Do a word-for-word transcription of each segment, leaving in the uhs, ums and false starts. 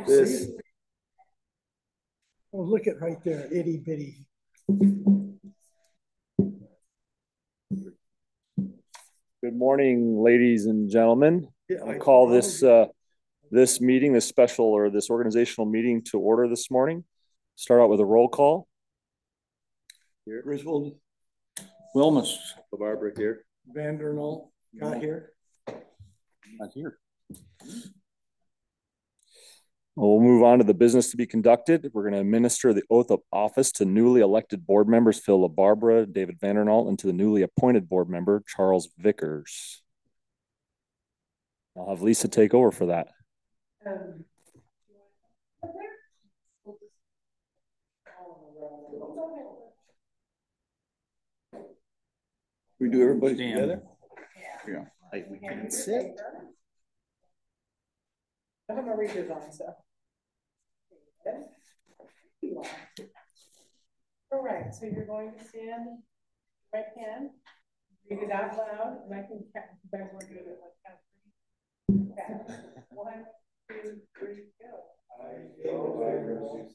This. Oh, look at right there, itty bitty. Good morning, ladies and gentlemen. Yeah, I I call this probably- uh, this meeting, this special or this organizational meeting to order this morning. Start out with a roll call. Here. Griswold. Wilmus. Barbara here. Vandernoel got here. Not here. We'll move on to the business to be conducted. We're going to administer the oath of office to newly elected board members, Phil LaBarbera, David Vandernoel, and to the newly appointed board member, Charles Vickers. I'll have Lisa take over for that. Um, we do everybody Stand. Together? Yeah. Yeah. Like we can sit. I have my readers on, so. All right, so you're going to stand right hand, read it out loud, and I can count. You guys want to do it like count three? Okay. One, two, three, go. I, Phil LaBarbera,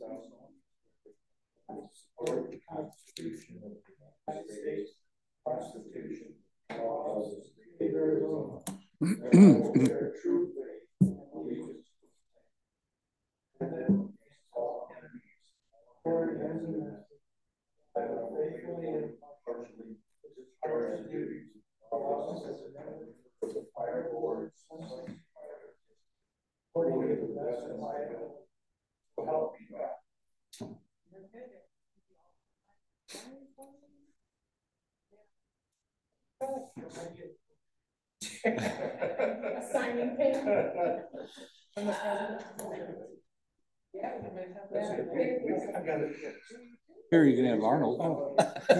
support the Constitution of the United States, Constitution, laws, and Arizona. Their true faith and allegiance. And then all enemies, foreign and domestic, I will faithfully and impartially discharge the duties of office as a member of the fire board, according to the best of my ability. So help me God. A signing pen from the president. Yeah, I got it. Here you can have Arnold. Oh.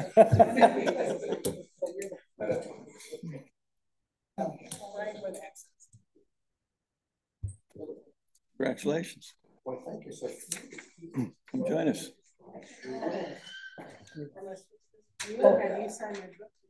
Congratulations. Well, thank you, sir. Come join us. Okay, you sign your book.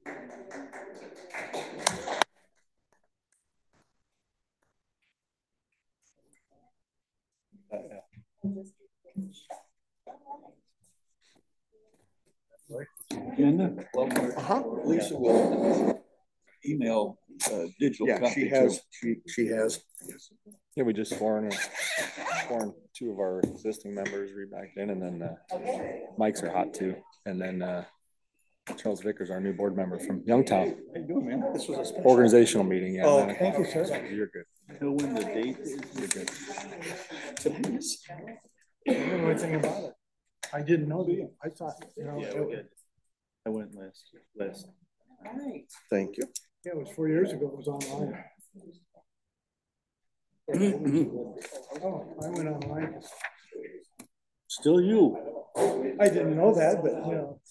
Agenda. Uh-huh. Lisa will email uh, digital. Yeah, she has. Too. She she has. Yeah, we just sworn sworn two of our existing members read back in, and then uh, mics are hot too, and then uh, Charles Vickers, our new board member from Youngtown. How you doing, man? This was a special organizational meeting. Yeah, oh, man. Thank you, sir. You're good. Know when the date is? You're good. I don't know anything about it. I didn't know, do you? I thought, you know, Yeah, we did. I went last last. All right. Thank you. Yeah, it was four years ago. It was online. Oh, I went online. Still you. I didn't know that, but you know.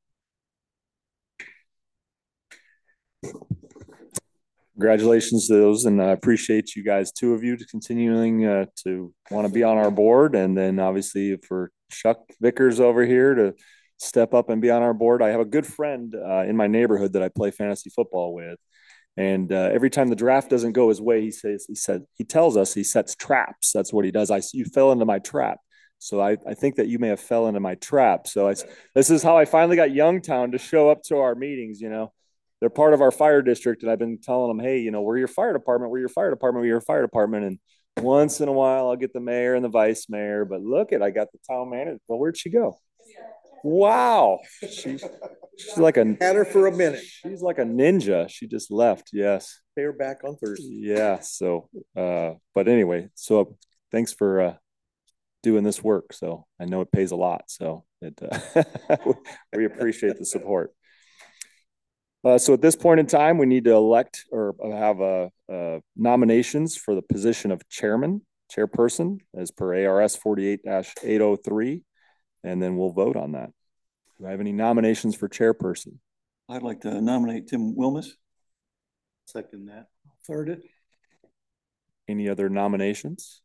Congratulations to those, and I appreciate you guys, two of you, to continuing uh, to want to be on our board, and then obviously for Chuck Vickers over here to step up and be on our board. I have a good friend uh, in my neighborhood that I play fantasy football with, and uh, every time the draft doesn't go his way, he says he said he tells us he sets traps. That's what he does. I you fell into my trap. So I, I think that you may have fell into my trap. So I, this is how I finally got Youngtown to show up to our meetings, you know. They're part of our fire district, and I've been telling them, hey, you know, we're your fire department, we're your fire department, we're your fire department. And once in a while, I'll get the mayor and the vice mayor. But look at, I got the town manager. Well, where'd she go? Wow, she's she's like a had her for a minute. She's like a ninja. She just left. Yes, pay her back on Thursday. Yeah. So, uh, but anyway, so thanks for uh, doing this work. So I know it pays a lot. So it uh, we appreciate the support. Uh, so at this point in time, we need to elect or have a, a nominations for the position of chairman, chairperson, as per A R S forty-eight dash eight oh three, and then we'll vote on that. Do I have any nominations for chairperson? I'd like to nominate Tim Wilmus. Second that. Third it. Any other nominations?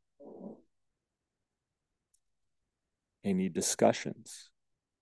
Any discussions?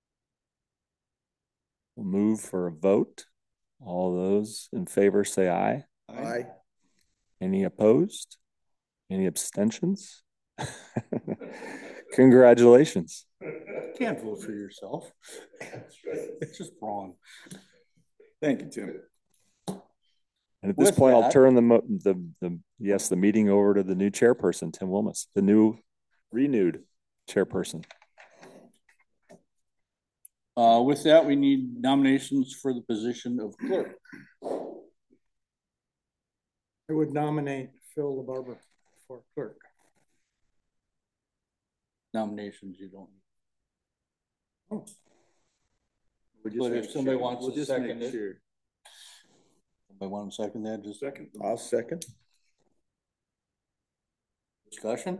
We'll move for a vote. All those in favor say aye. Aye. Any opposed? Any abstentions? Congratulations. Can't vote for yourself. It's just wrong. Thank you, Tim. And at this With point, I'll that- turn the, mo- the, the, yes, the meeting over to the new chairperson, Tim Wilmus, the new renewed chairperson. Uh, with that, we need nominations for the position of clerk. I would nominate Phil LaBarbera for clerk. Nominations you don't. Oh. But if somebody wants to second it. Somebody want to second that, just second. I'll second. Discussion?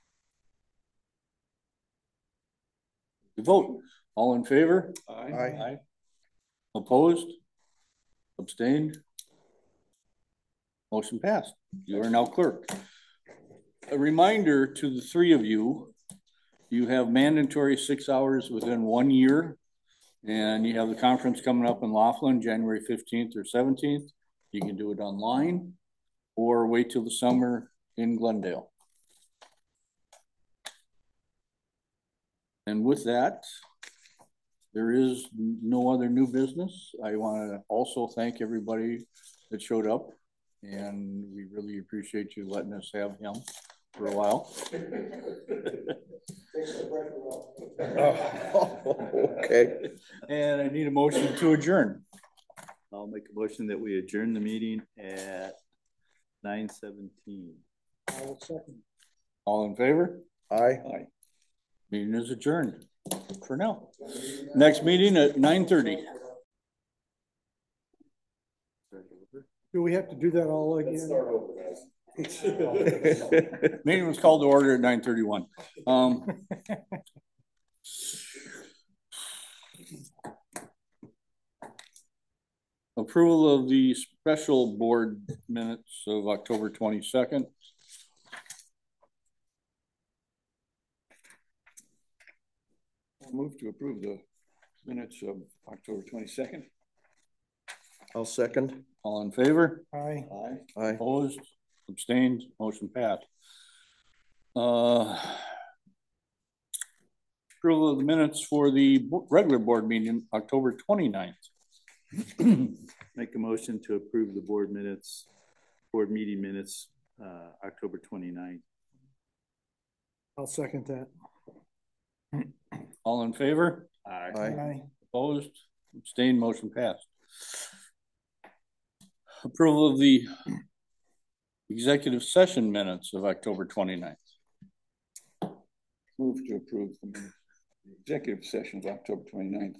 The vote, all in favor? Aye. Aye. Opposed? Abstained? Motion passed. You are now clerk. A reminder to the three of you, you have mandatory six hours within one year. And you have the conference coming up in Laughlin, January fifteenth or seventeenth. You can do it online or wait till the summer in Glendale. And with that, there is no other new business. I want to also thank everybody that showed up, and we really appreciate you letting us have him for a while. Oh, okay. And I need a motion to adjourn. I'll make a motion that we adjourn the meeting at nine seventeen. I will second. All in favor? Aye. Aye. Meeting is adjourned for now. Next meeting at nine thirty. Do we have to do that all again? Meeting was called to order at nine thirty-one. Um, approval of the special board minutes of October twenty-second. I'll move to approve the minutes of October twenty-second. I'll second. All in favor? Aye. Aye. Aye. Opposed? Abstained? Motion passed. Uh, approval of the minutes for the bo- regular board meeting, October twenty-ninth. Make a motion to approve the board minutes, board meeting minutes, uh, October twenty-ninth. I'll second that. All in favor? Aye. Aye. Aye. Opposed? Abstained? Motion passed. Approval of the executive session minutes of October twenty-ninth. Move to approve the minutes, the executive session of October twenty-ninth.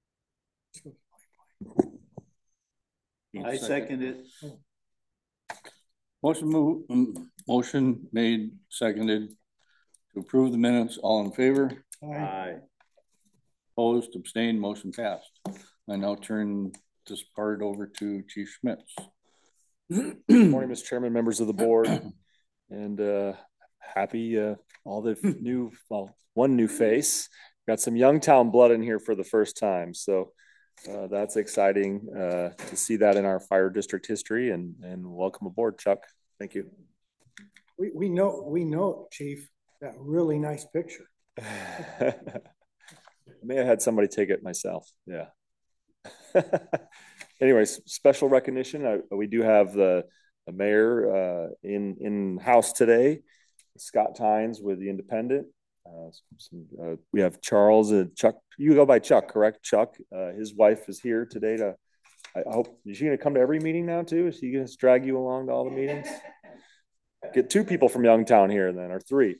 I second it. Motion move, um, motion made, seconded to approve the minutes. All in favor? Aye. Aye. Opposed, abstained, motion passed. I now turn this part over to Chief Schmitz. Morning, Mister Chairman, members of the board, and uh, happy uh, all the new, well, one new face. Got some Youngtown blood in here for the first time, so uh, that's exciting uh, to see that in our fire district history. And and welcome aboard, Chuck. Thank you. We, we know, we know, Chief, that really nice picture. I may have had somebody take it myself. Yeah. Anyways, special recognition. I, we do have the, the mayor uh, in in house today, Scott Tynes with the Independent. Uh, some, uh, we have Charles and Chuck. You go by Chuck, correct? Chuck. Uh, his wife is here today. To I hope is she going to come to every meeting now too? Is he going to drag you along to all the meetings? Get two people from Youngtown here then, or three.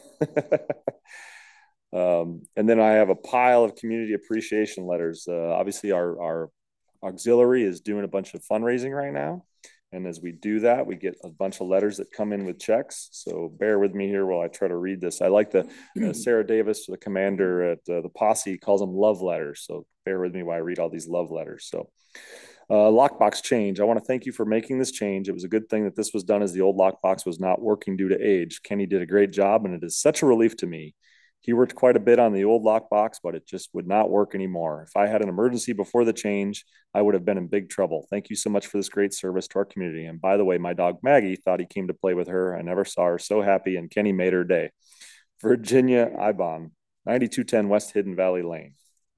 Um, and then I have a pile of community appreciation letters. Uh, obviously, our, our auxiliary is doing a bunch of fundraising right now. And as we do that, we get a bunch of letters that come in with checks. So bear with me here while I try to read this. I like the uh, Sarah Davis, the commander at uh, the posse, calls them love letters. So bear with me while I read all these love letters. So uh, lockbox change. I want to thank you for making this change. It was a good thing that this was done as the old lockbox was not working due to age. Kenny did a great job, and it is such a relief to me. He worked quite a bit on the old lockbox, but it just would not work anymore. If I had an emergency before the change, I would have been in big trouble. Thank you so much for this great service to our community. And by the way, my dog Maggie thought he came to play with her. I never saw her so happy, and Kenny made her day. Virginia Ibon, ninety-two ten West Hidden Valley Lane.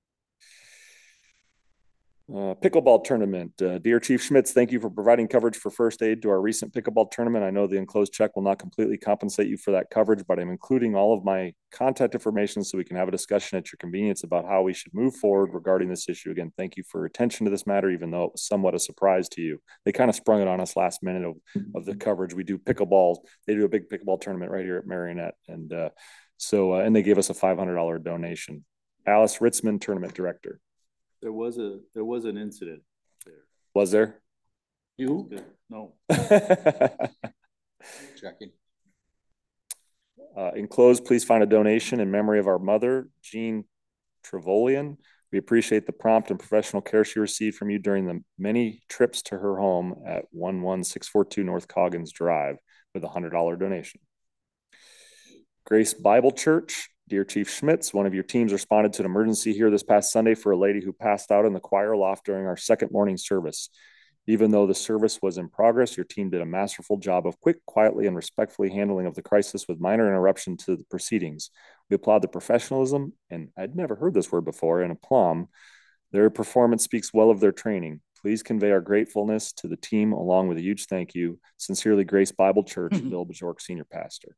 Uh, pickleball tournament. Uh, dear Chief Schmitz, thank you for providing coverage for first aid to our recent pickleball tournament. I know the enclosed check will not completely compensate you for that coverage, but I'm including all of my contact information so we can have a discussion at your convenience about how we should move forward regarding this issue. Again, thank you for your attention to this matter, even though it was somewhat a surprise to you. They kind of sprung it on us last minute of, of the coverage. We do pickleball. They do a big pickleball tournament right here at Marionette. And uh, so, uh, and they gave us a five hundred dollar donation. Alice Ritzman, tournament director. There was a, there was an incident there. Was there? You? No. Checking. Uh, enclosed, please find a donation in memory of our mother, Jean Trevolian. We appreciate the prompt and professional care she received from you during the many trips to her home at one one six four two North Coggins Drive with a one hundred dollar donation. Grace Bible Church. Dear Chief Schmitz, one of your teams responded to an emergency here this past Sunday for a lady who passed out in the choir loft during our second morning service. Even though the service was in progress, your team did a masterful job of quick, quietly, and respectfully handling of the crisis with minor interruption to the proceedings. We applaud the professionalism, and I'd never heard this word before, and aplomb. Their performance speaks well of their training. Please convey our gratefulness to the team along with a huge thank you. Sincerely, Grace Bible Church, Bill Bajork, Senior Pastor.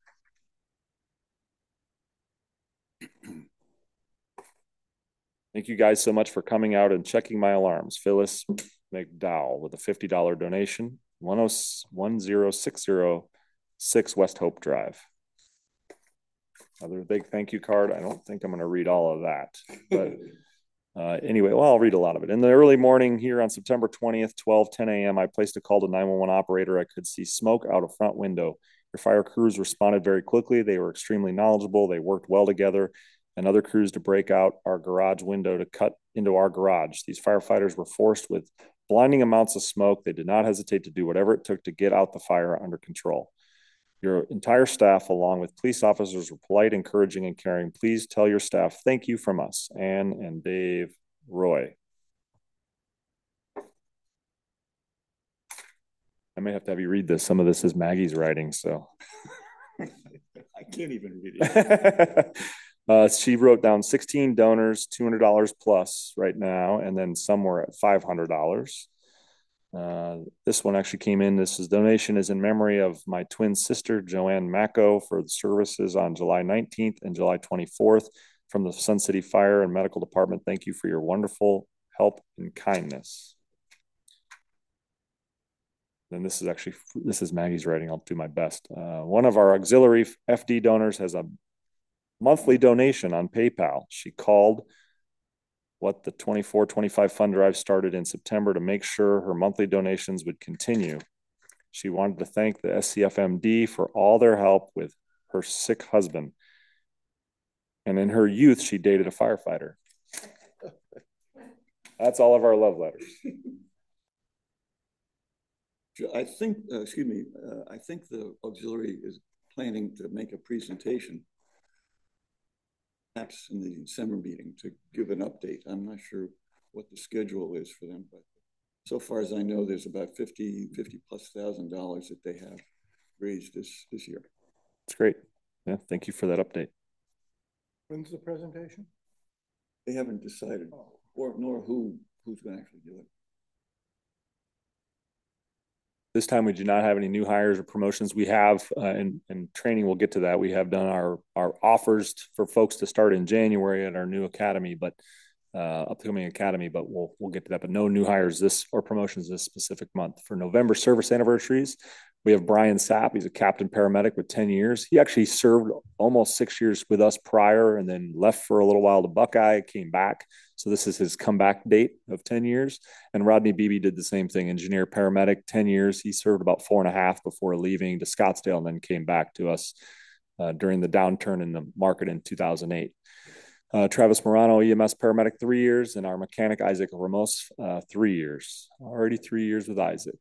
Thank you guys so much for coming out and checking my alarms. Phyllis McDowell with a fifty dollar donation, one zero six zero six West Hope Drive. Another big thank you card. I don't think I'm going to read all of that. But uh, anyway, well, I'll read a lot of it. In the early morning here on September twentieth, twelve ten a m, I placed a call to nine one one operator. I could see smoke out a front window. Your fire crews responded very quickly. They were extremely knowledgeable. They worked well together. And other crews to break out our garage window to cut into our garage. These firefighters were forced with blinding amounts of smoke. They did not hesitate to do whatever it took to get out the fire under control. Your entire staff, along with police officers, were polite, encouraging, and caring. Please tell your staff thank you from us, Ann and Dave Roy. I may have to have you read this. Some of this is Maggie's writing, so. I can't even read it. Uh, she wrote down sixteen donors, two hundred dollars plus right now, and then some were at five hundred dollars. Uh, this one actually came in. This is donation is in memory of my twin sister, Joanne Macco, for the services on July nineteenth and July twenty-fourth from the Sun City Fire and Medical Department. Thank you for your wonderful help and kindness. And this is actually, this is Maggie's writing. I'll do my best. Uh, one of our auxiliary F D donors has a monthly donation on PayPal. She called what the twenty-four twenty-five fund drive started in September to make sure her monthly donations would continue. She wanted to thank the S C F M D for all their help with her sick husband. And in her youth, she dated a firefighter. That's all of our love letters. I think, uh, excuse me, uh, I think the auxiliary is planning to make a presentation perhaps in the December meeting to give an update. I'm not sure what the schedule is for them, but so far as I know, there's about fifty, fifty plus thousand dollars that they have raised this, this year. That's great. Yeah, thank you for that update. When's the presentation? They haven't decided, or nor who who's going to actually do it. This time we do not have any new hires or promotions. We have, uh, and, and training, we'll get to that. We have done our, our offers for folks to start in January at our new academy, but uh, upcoming academy, but we'll, we'll get to that. But no new hires this or promotions this specific month. For November service anniversaries, we have Brian Sapp. He's a captain paramedic with ten years. He actually served almost six years with us prior and then left for a little while to Buckeye, came back. So this is his comeback date of ten years. And Rodney Beebe did the same thing, engineer paramedic, ten years. He served about four and a half before leaving to Scottsdale and then came back to us uh, during the downturn in the market in two thousand eight. Uh, Travis Morano, E M S paramedic, three years, and our mechanic, Isaac Ramos, uh, three years. Already three years with Isaac.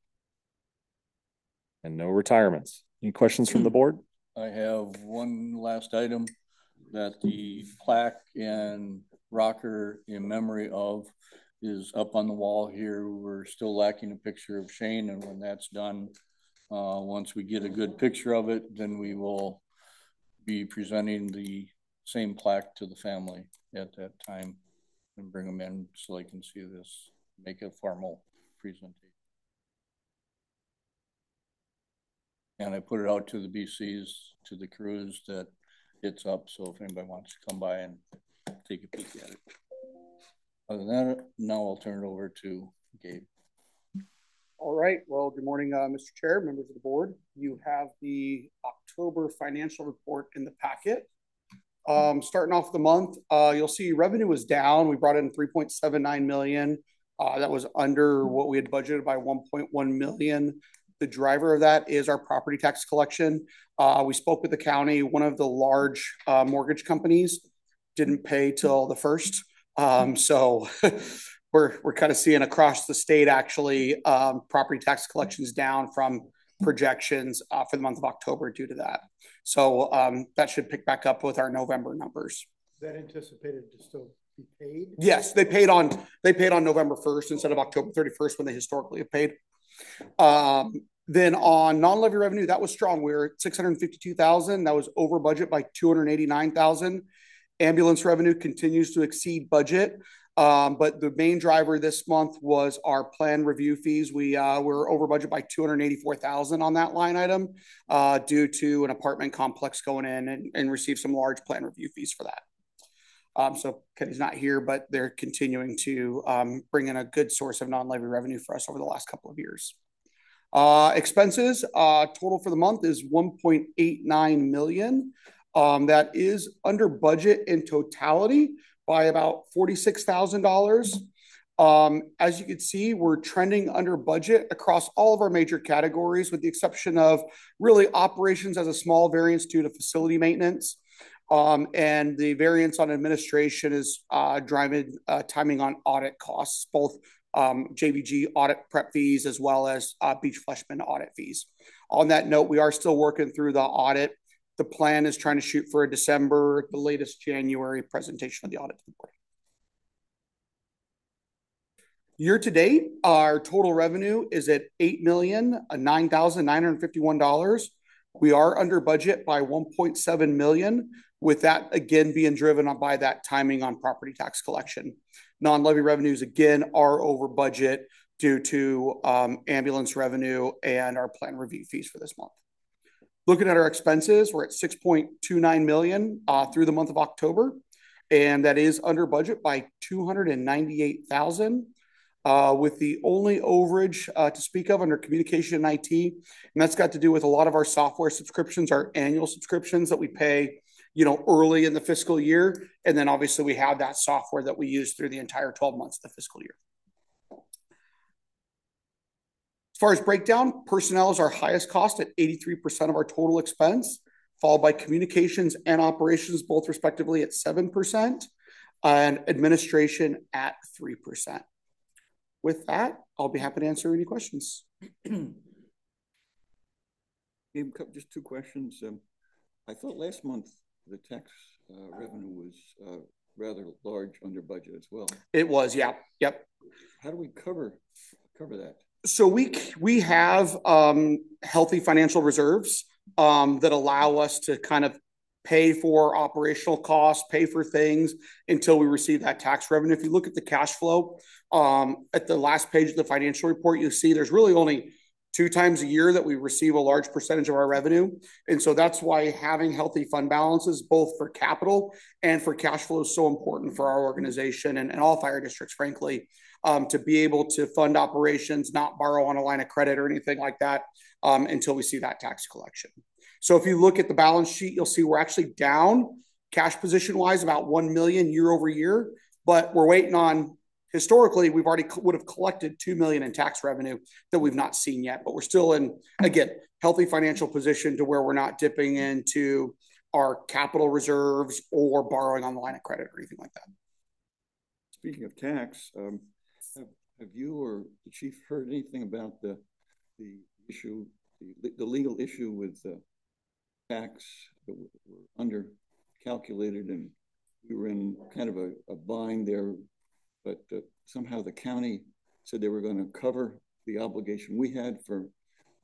And no retirements. Any questions from the board? I have one last item, that the plaque and rocker in memory of is up on the wall here. We're still lacking a picture of Shane, and when that's done, uh, once we get a good picture of it, then we will be presenting the same plaque to the family at that time and bring them in so they can see this, make a formal presentation. And I put it out to the B Cs, to the crews that it's up. So if anybody wants to come by and take a peek at it. Other than that, now I'll turn it over to Gabe. All right. Well, good morning, uh, Mister Chair, members of the board. You have the October financial report in the packet. Um, starting off the month, uh, you'll see revenue was down. We brought in three point seven nine million. Uh, that was under what we had budgeted by one point one million. The driver of that is our property tax collection. Uh, we spoke with the county. One of the large uh, mortgage companies didn't pay till the first. Um, so we're we're kind of seeing across the state actually um, property tax collections down from projections uh, for the month of October due to that. So um, that should pick back up with our November numbers. Is that anticipated to still be paid? Yes, they paid on they paid on November first instead of October thirty-first when they historically have paid. Um, then on non-levy revenue, that was strong. We were at six hundred fifty-two thousand. That was over budget by two hundred eighty-nine thousand. Ambulance revenue continues to exceed budget. Um, but the main driver this month was our plan review fees. We uh, were over budget by two hundred eighty-four thousand on that line item uh, due to an apartment complex going in and, and received some large plan review fees for that. Um, so Kenny's not here, but they're continuing to um, bring in a good source of non-levy revenue for us over the last couple of years. Uh, expenses uh, total for the month is one point eight nine million. Um, that is under budget in totality by about forty-six thousand dollars. Um, as you can see, we're trending under budget across all of our major categories, with the exception of really operations as a small variance due to facility maintenance. Um, and the variance on administration is uh, driving uh, timing on audit costs, both um, J V G audit prep fees as well as uh, Beach Fleshman audit fees. On that note, we are still working through the audit. The plan is trying to shoot for a December, the latest January presentation of the audit to the board. Year to date, our total revenue is at eight million nine thousand nine hundred fifty-one dollars. We are under budget by one point seven million, with that again being driven by that timing on property tax collection. Non-levy revenues again are over budget due to um, ambulance revenue and our plan review fees for this month. Looking at our expenses, we're at six point two nine million uh, through the month of October, and that is under budget by two hundred ninety-eight thousand, uh, with the only overage uh, to speak of under communication and I T, and that's got to do with a lot of our software subscriptions, our annual subscriptions that we pay, you know, early in the fiscal year, and then obviously we have that software that we use through the entire twelve months of the fiscal year. As far as breakdown, personnel is our highest cost at eighty-three percent of our total expense, followed by communications and operations, both respectively at seven percent, and administration at three percent. With that, I'll be happy to answer any questions. Just two questions. Um, I thought last month the tax uh, revenue was uh, rather large under budget as well. It was, yeah, yep. How do we cover cover that? So we we have um, healthy financial reserves um, that allow us to kind of pay for operational costs, pay for things until we receive that tax revenue. If you look at the cash flow um, at the last page of the financial report, you see there's really only two times a year that we receive a large percentage of our revenue. And so that's why having healthy fund balances, both for capital and for cash flow, is so important for our organization and, and all fire districts, frankly, um, to be able to fund operations, not borrow on a line of credit or anything like that um, until we see that tax collection. So if you look at the balance sheet, you'll see we're actually down cash position wise about one million year over year, but we're waiting on, historically, we've already would have collected two million in tax revenue that we've not seen yet, but we're still in, again, healthy financial position to where we're not dipping into our capital reserves or borrowing on the line of credit or anything like that. Speaking of tax, um, have, have you or the chief heard anything about the the issue, the, the legal issue with uh, tax that were under calculated, and we were in kind of a, a bind there, but uh, somehow the county said they were going to cover the obligation we had for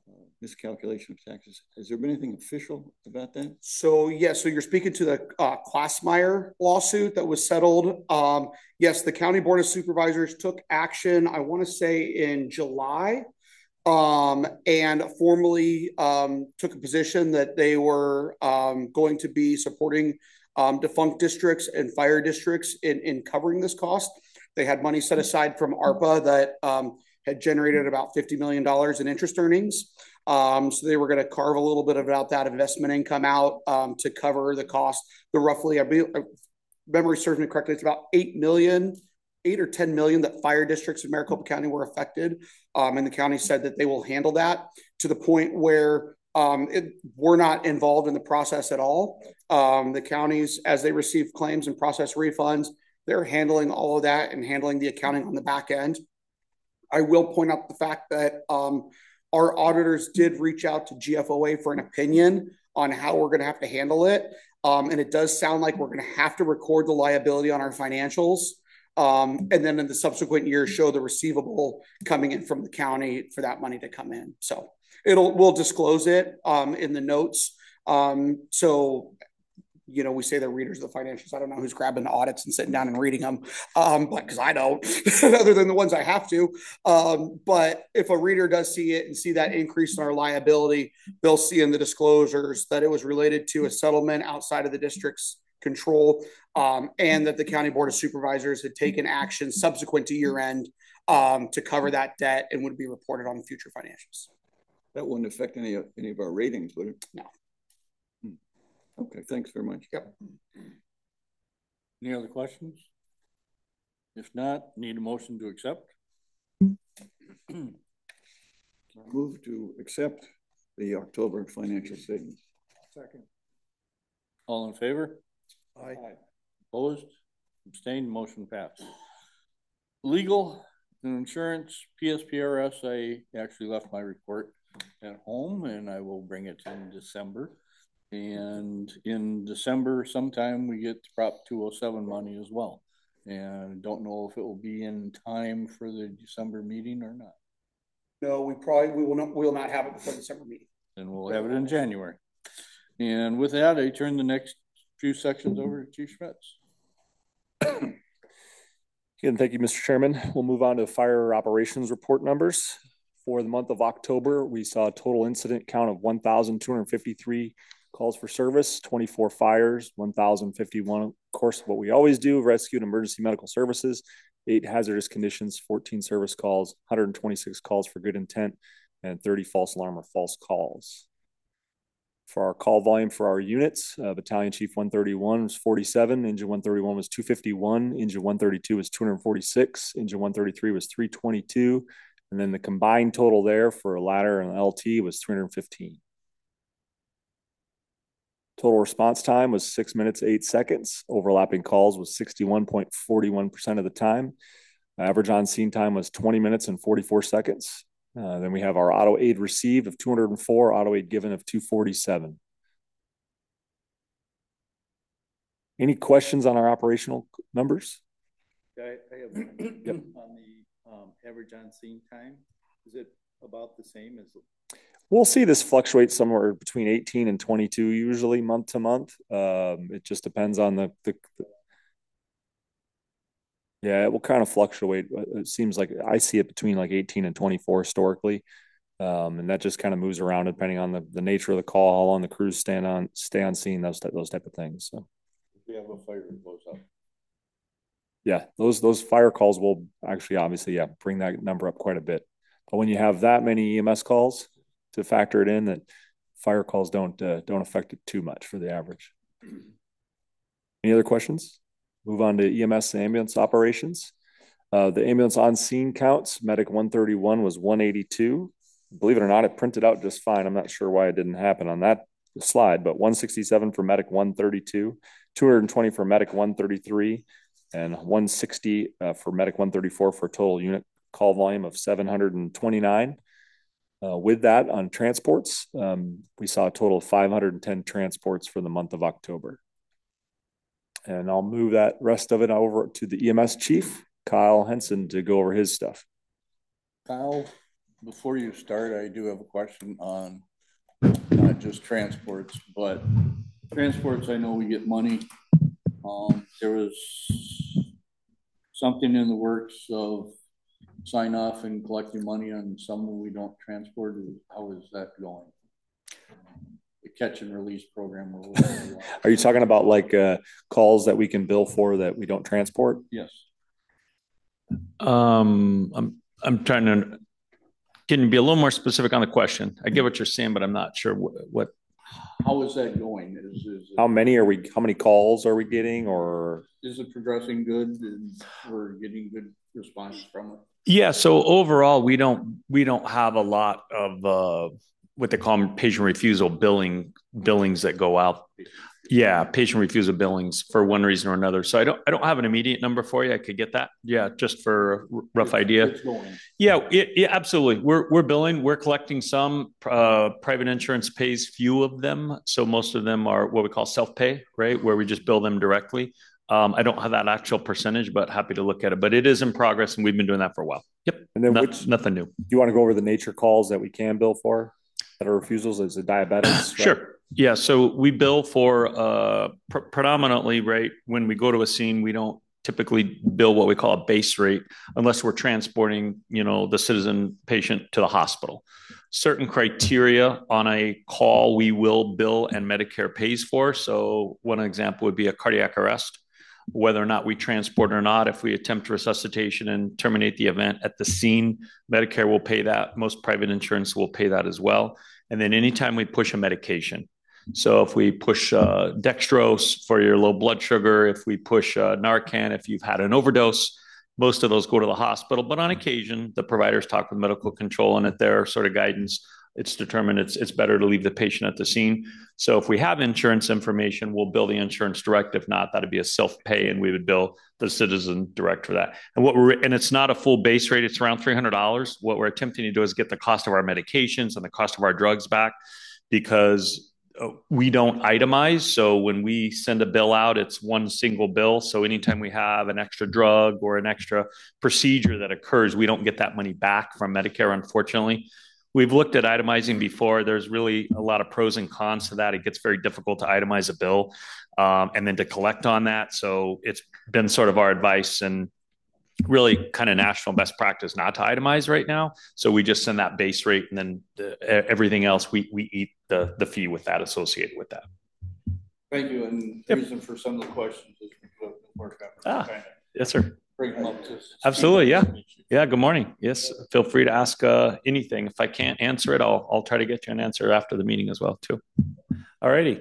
uh, miscalculation of taxes. Has there been anything official about that? So, yeah, so you're speaking to the uh, Klassmeyer lawsuit that was settled. Um, yes, the County Board of Supervisors took action, I want to say in July, um, and formally um, took a position that they were um, going to be supporting um, defunct districts and fire districts in, in covering this cost. They had money set aside from ARPA that um, had generated about fifty million dollars in interest earnings. Um, so they were going to carve a little bit about that investment income out um, to cover the cost. The roughly, I believe, memory serves me correctly, it's about eight million, eight or ten million that fire districts in Maricopa County were affected. Um, and the county said that they will handle that to the point where um, it, we're not involved in the process at all. Um, the counties, as they receive claims and process refunds, they're handling all of that and handling the accounting on the back end. I will point out the fact that um, our auditors did reach out to G F O A for an opinion on how we're going to have to handle it. Um, and it does sound like we're going to have to record the liability on our financials. Um, and then in the subsequent years, show the receivable coming in from the county for that money to come in. So it'll, we'll disclose it um, in the notes. Um, so you know, we say they're readers of the financials. I don't know who's grabbing the audits and sitting down and reading them, um, but because I don't, other than the ones I have to. Um, but if a reader does see it and see that increase in our liability, they'll see in the disclosures that it was related to a settlement outside of the district's control, um, and that the County Board of Supervisors had taken action subsequent to year end um, to cover that debt and would be reported on future financials. That wouldn't affect any of, any of our ratings, would it? No. Okay, thanks very much. Yep. Any other questions? If not, need a motion to accept. Move to accept the October financial statements. Second. All in favor? Aye. Opposed? Abstained? Motion passed. Legal and insurance, P S P R S, I actually left my report at home and I will bring it in December. And in December, sometime we get Prop two oh seven money as well. And don't know if it will be in time for the December meeting or not. No, we probably, we will not, we will not have it before the December meeting. And we'll have it in January. And with that, I turn the next few sections over to Chief Schmitz. Again, thank you, Mister Chairman. We'll move on to fire operations report numbers. For the month of October, we saw a total incident count of one thousand two hundred fifty-three calls for service, twenty-four fires, one thousand fifty-one, of course, what we always do, rescue and emergency medical services, eight hazardous conditions, fourteen service calls, one hundred twenty-six calls for good intent, and thirty false alarm or false calls. For our call volume for our units, uh, Battalion Chief one thirty-one was forty-seven, Engine one thirty-one was two fifty-one, Engine one thirty-two was two hundred forty-six, Engine one thirty-three was three twenty-two, and then the combined total there for a ladder and L T was three hundred fifteen. Total response time was six minutes, eight seconds. Overlapping calls was sixty-one point four one percent of the time. Average on scene time was twenty minutes and forty-four seconds. Uh, then we have our auto aid received of two hundred four, auto aid given of two forty-seven. Any questions on our operational numbers? I, I have one. Yep. On the um, average on scene time, is it about the same as? We'll see this fluctuate somewhere between eighteen and twenty-two, usually month to month. Um, it just depends on the, the, the, yeah, it will kind of fluctuate. It seems like I see it between like eighteen and twenty-four historically. Um, and that just kind of moves around depending on the, the nature of the call, how long the crews stand on, stay on scene, those, those type of things. So If we have a fire that blows up. Yeah, those, those fire calls will actually obviously, yeah, bring that number up quite a bit. But when you have that many E M S calls, to factor it in, that fire calls don't uh, don't affect it too much for the average. Any other questions? Move on to E M S and ambulance operations. Uh, the ambulance on scene counts, medic one thirty-one was one eighty-two. Believe it or not, it printed out just fine. I'm not sure why it didn't happen on that slide, but one sixty-seven for medic one thirty-two, two hundred twenty for medic one thirty-three, and one sixty uh, for medic one thirty-four for a total unit call volume of seven hundred twenty-nine. Uh, with that, on transports, um, we saw a total of five hundred ten transports for the month of October. And I'll move that rest of it over to the E M S chief, Kyle Henson, to go over his stuff. Kyle, before you start, I do have a question on not just transports, but transports, I know we get money. Um, there was something in the works of sign off and collecting money on someone we don't transport. How is that going? The catch and release program. Or whatever. Are you talking about like uh, calls that we can bill for that we don't transport? Yes. Um, I'm I'm trying to can you be a little more specific on the question? I get what you're saying, but I'm not sure what. what... How is that going? Is, is it, how many are we? How many calls are we getting? Or is it progressing good, and we're getting good response from it? Yeah. So overall, we don't we don't have a lot of uh, what they call patient refusal billing billings that go out. Yeah, patient refusal billings for one reason or another. So I don't I don't have an immediate number for you. I could get that. Yeah, just for a rough it's, idea. It's going. Yeah, it, it, absolutely. We're we're billing. We're collecting some. Uh, private insurance pays few of them, so most of them are what we call self-pay, right? Where we just bill them directly. Um, I don't have that actual percentage, but happy to look at it. But it is in progress, and we've been doing that for a while. Yep. And then Not, which nothing new. Do you want to go over the nature calls that we can bill for that are refusals? Is it diabetics? Right? Sure. Yeah, so we bill for uh, pr- predominantly, right, when we go to a scene, we don't typically bill what we call a base rate unless we're transporting, you know, the citizen patient to the hospital. Certain criteria on a call we will bill and Medicare pays for. So one example would be a cardiac arrest, whether or not we transport or not. If we attempt resuscitation and terminate the event at the scene, Medicare will pay that. Most private insurance will pay that as well. And then anytime we push a medication, so if we push uh, dextrose for your low blood sugar, if we push uh, Narcan, if you've had an overdose, most of those go to the hospital. But on occasion, the providers talk with medical control, and at their sort of guidance, it's determined it's it's better to leave the patient at the scene. So if we have insurance information, we'll bill the insurance direct. If not, that'd be a self-pay, and we would bill the citizen direct for that. And what we're and it's not a full base rate; it's around three hundred dollars. What we're attempting to do is get the cost of our medications and the cost of our drugs back, because we don't itemize. So when we send a bill out, it's one single bill. So anytime we have an extra drug or an extra procedure that occurs, we don't get that money back from Medicare, unfortunately. We've looked at itemizing before. There's really a lot of pros and cons to that. It gets very difficult to itemize a bill um, and then to collect on that. So it's been sort of our advice and really kind of national best practice not to itemize right now. So we just send that base rate, and then the, everything else, we we eat the, the fee with that associated with that. Thank you. And the yep. reason for some of the questions is because we're ah, yes, sir. Bring them up to Absolutely. Yeah. Yeah. Good morning. Yes. Feel free to ask uh, anything. If I can't answer it, I'll, I'll try to get you an answer after the meeting as well, too. All righty.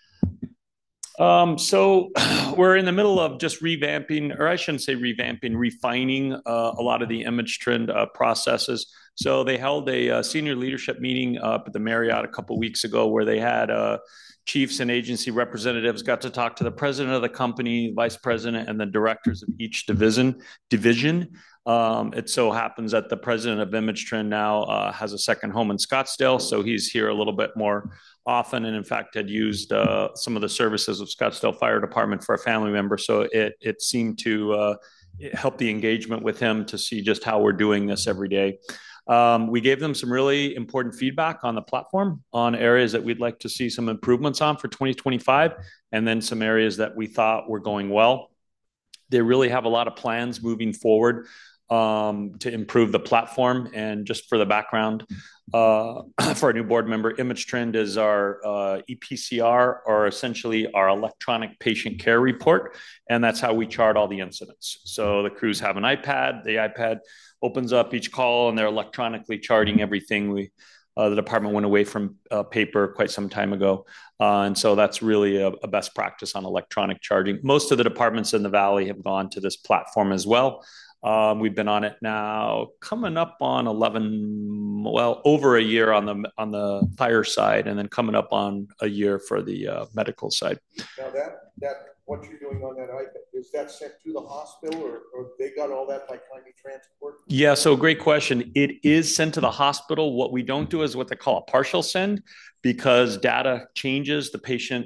Um, so we're in the middle of just revamping, or I shouldn't say revamping, refining uh, a lot of the image trend uh, processes. So they held a, a senior leadership meeting up at the Marriott a couple of weeks ago, where they had uh, chiefs and agency representatives got to talk to the president of the company, vice president, and the directors of each division. Division. Um, it so happens that the president of Image Trend now uh, has a second home in Scottsdale, so he's here a little bit more often, and in fact had used uh, some of the services of Scottsdale Fire Department for a family member. So it it seemed to uh, help the engagement with him to see just how we're doing this every day. Um, we gave them some really important feedback on the platform, on areas that we'd like to see some improvements on for twenty twenty-five, and then some areas that we thought were going well. They really have a lot of plans moving forward um, to improve the platform. And just for the background, uh, for a new board member, Image Trend is our uh, E P C R, or essentially our electronic patient care report. And that's how we chart all the incidents. So the crews have an iPad, the iPad opens up each call, and they're electronically charting everything. We, uh, the department went away from uh, paper quite some time ago. Uh, and so that's really a, a best practice on electronic charging. Most of the departments in the Valley have gone to this platform as well. Um, we've been on it now coming up on eleven, well, over a year on the on the fire side, and then coming up on a year for the uh, medical side. Now that, that what you're doing on that iPad, is that sent to the hospital, or, or they got all that by Kindly Transport? Yeah, so great question. It is sent to the hospital. What we don't do is what they call a partial send, because data changes. The patient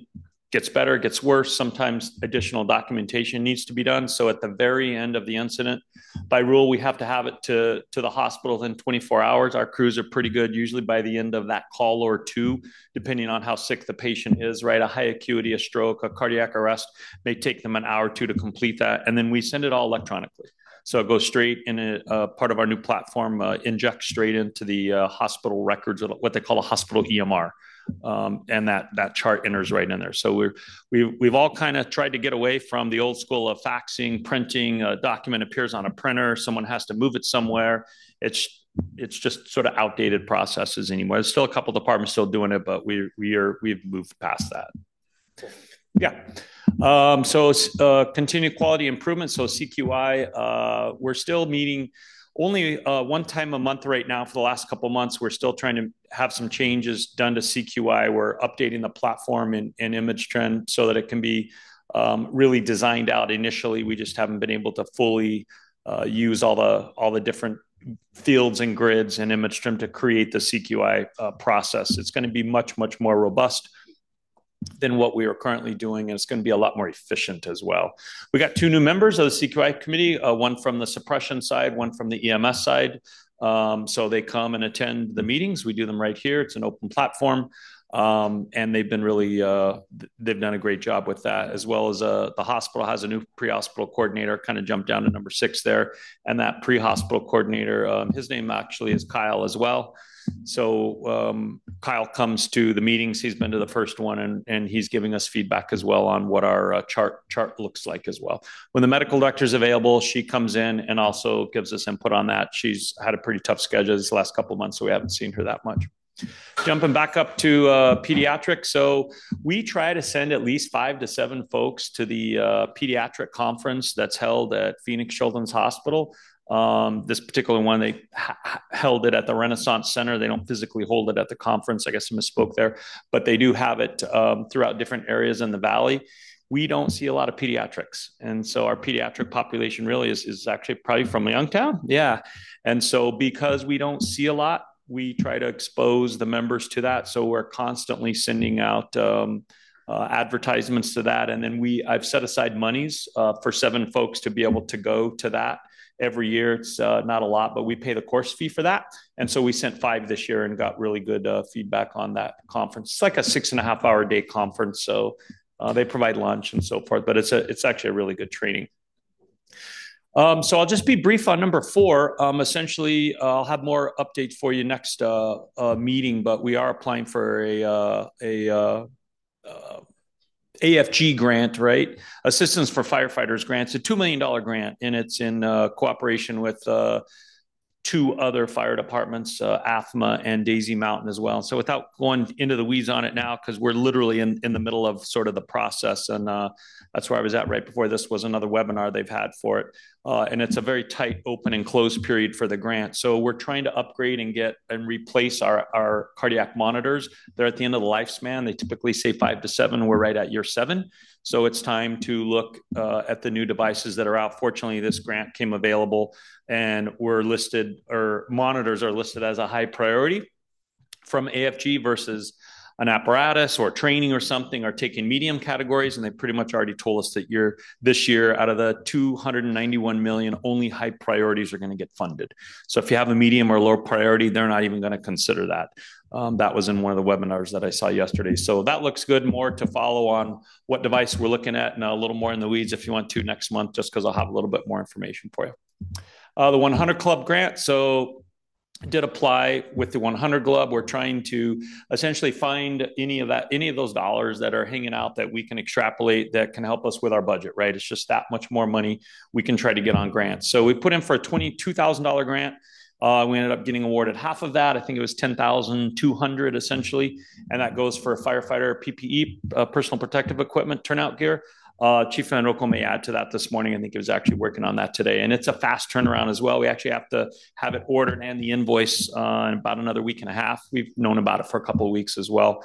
gets better, gets worse. Sometimes additional documentation needs to be done. So at the very end of the incident, by rule, we have to have it to, to the hospital in twenty-four hours. Our crews are pretty good, usually by the end of that call or two, depending on how sick the patient is, right? A high acuity, a stroke, a cardiac arrest may take them an hour or two to complete that. And then we send it all electronically. So it goes straight in a, uh, part of our new platform, uh, injects straight into the uh, hospital records, what they call a hospital E M R. Um, and that that chart enters right in there. So we're we've we've all kind of tried to get away from the old school of faxing, printing. A document appears on a printer, someone has to move it somewhere. It's it's just sort of outdated processes anymore. There's still a couple departments still doing it, but we we are we've moved past that. Yeah. Um, so uh, continued quality improvement. So C Q I, uh, we're still meeting only uh, one time a month right now for the last couple of months. We're still trying to have some changes done to C Q I. We're updating the platform and, and image trend so that it can be um, really designed out initially. We just haven't been able to fully uh, use all the all the different fields and grids and image trim to create the C Q I uh, process. It's going to be much, much more robust than what we are currently doing, and it's going to be a lot more efficient as well. We got two new members of the C Q I committee, uh, one from the suppression side, one from the E M S side. Um, so they come and attend the meetings. We do them right here. It's an open platform. Um, and they've been really, uh, they've done a great job with that, as well as uh, the hospital has a new pre-hospital coordinator, kind of jumped down to number six there. And that pre-hospital coordinator, um, his name actually is Kyle as well. So um, Kyle comes to the meetings. He's been to the first one, and, and he's giving us feedback as well on what our uh, chart chart looks like as well. When the medical director is available, she comes in and also gives us input on that. She's had a pretty tough schedule these last couple of months, so we haven't seen her that much. Jumping back up to uh, pediatrics. So we try to send at least five to seven folks to the uh, pediatric conference that's held at Phoenix Children's Hospital. Um, this particular one, they ha- held it at the Renaissance Center. They don't physically hold it at the conference. I guess I misspoke there, but they do have it um, throughout different areas in the Valley. We don't see a lot of pediatrics. And so our pediatric population really is, is actually probably from Youngtown. Yeah. And so because we don't see a lot, we try to expose the members to that. So we're constantly sending out um, uh, advertisements to that. And then we, I've set aside monies uh, for seven folks to be able to go to that. Every year. It's uh, not a lot, but we pay the course fee for that. And so we sent five this year and got really good uh, feedback on that conference. It's like a six and a half hour day conference. So uh, they provide lunch and so forth, but it's a, it's actually a really good training. Um, so I'll just be brief on number four. Um, essentially, uh, I'll have more updates for you next uh, uh, meeting, but we are applying for a, uh, a uh, uh, A F G grant, right? Assistance for Firefighters grant. It's a two million dollars grant, and it's in uh, cooperation with uh, two other fire departments, uh, A F M A and Daisy Mountain as well. So without going into the weeds on it now, because we're literally in, in the middle of sort of the process, and uh, that's where I was at right before this was another webinar they've had for it. Uh, and it's a very tight open and close period for the grant. So we're trying to upgrade and get and replace our, our cardiac monitors. They're at the end of the lifespan. They typically say five to seven. We're right at year seven. So it's time to look uh, at the new devices that are out. Fortunately, this grant came available, and we're listed, or monitors are listed as a high priority from A F G versus an apparatus or training or something are taking medium categories. And they pretty much already told us that you're this year out of the two hundred ninety-one million, only high priorities are going to get funded. So if you have a medium or low priority, they're not even going to consider that. Um, that was in one of the webinars that I saw yesterday. So that looks good. More to follow on what device we're looking at, and a little more in the weeds if you want to next month, just because I'll have a little bit more information for you. Uh, the one hundred Club grant. So I did apply with the one hundred Club. We're trying to essentially find any of that, any of those dollars that are hanging out that we can extrapolate that can help us with our budget, right? It's just that much more money we can try to get on grants. So we put in for a twenty-two thousand dollars grant. Uh, we ended up getting awarded half of that. I think it was ten thousand two hundred dollars essentially. And that goes for firefighter P P E, uh, personal protective equipment, turnout gear. Uh, Chief Van Rokel may add to that this morning. I think he was actually working on that today. And it's a fast turnaround as well. We actually have to have it ordered and the invoice uh, in about another week and a half. We've known about it for a couple of weeks as well.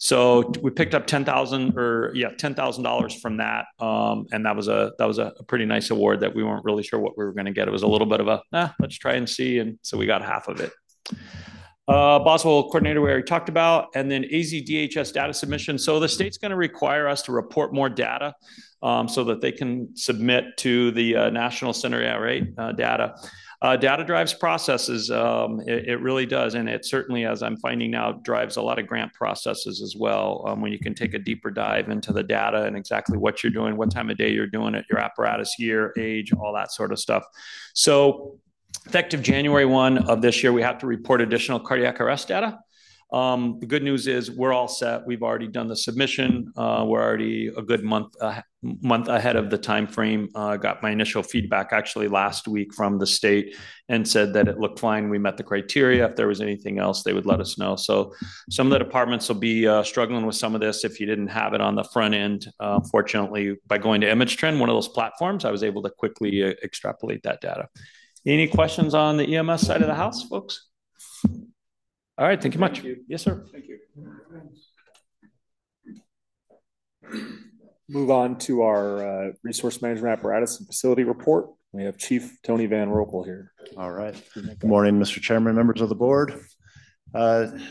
So we picked up ten thousand or yeah, ten thousand dollars from that. Um, and that was a, that was a, a pretty nice award that we weren't really sure what we were going to get. It was a little bit of a, ah, let's try and see. And so we got half of it. Uh, Boswell coordinator we already talked about, and then A Z D H S data submission. So the state's going to require us to report more data um, so that they can submit to the uh, National Center, yeah, right, uh, data. Uh, data drives processes. Um, it, it really does. And it certainly, as I'm finding now, drives a lot of grant processes as well. Um, when you can take a deeper dive into the data and exactly what you're doing, what time of day you're doing it, your apparatus year, age, all that sort of stuff. So effective January first of this year, we have to report additional cardiac arrest data. Um, the good news is we're all set. We've already done the submission. Uh, we're already a good month uh, month ahead of the time frame. I uh, got my initial feedback actually last week from the state and said that it looked fine. We met the criteria. If there was anything else, they would let us know. So some of the departments will be uh, struggling with some of this if you didn't have it on the front end. Uh, fortunately, by going to ImageTrend, one of those platforms, I was able to quickly uh, extrapolate that data. Any questions on the E M S side of the house, folks? All right, thank you much. Thank you. Yes, sir. Thank you. Move on to our uh, resource management apparatus and facility report. We have Chief Tony Van Rokel here. All right. Good morning, Mister Chairman, members of the board. Uh, let's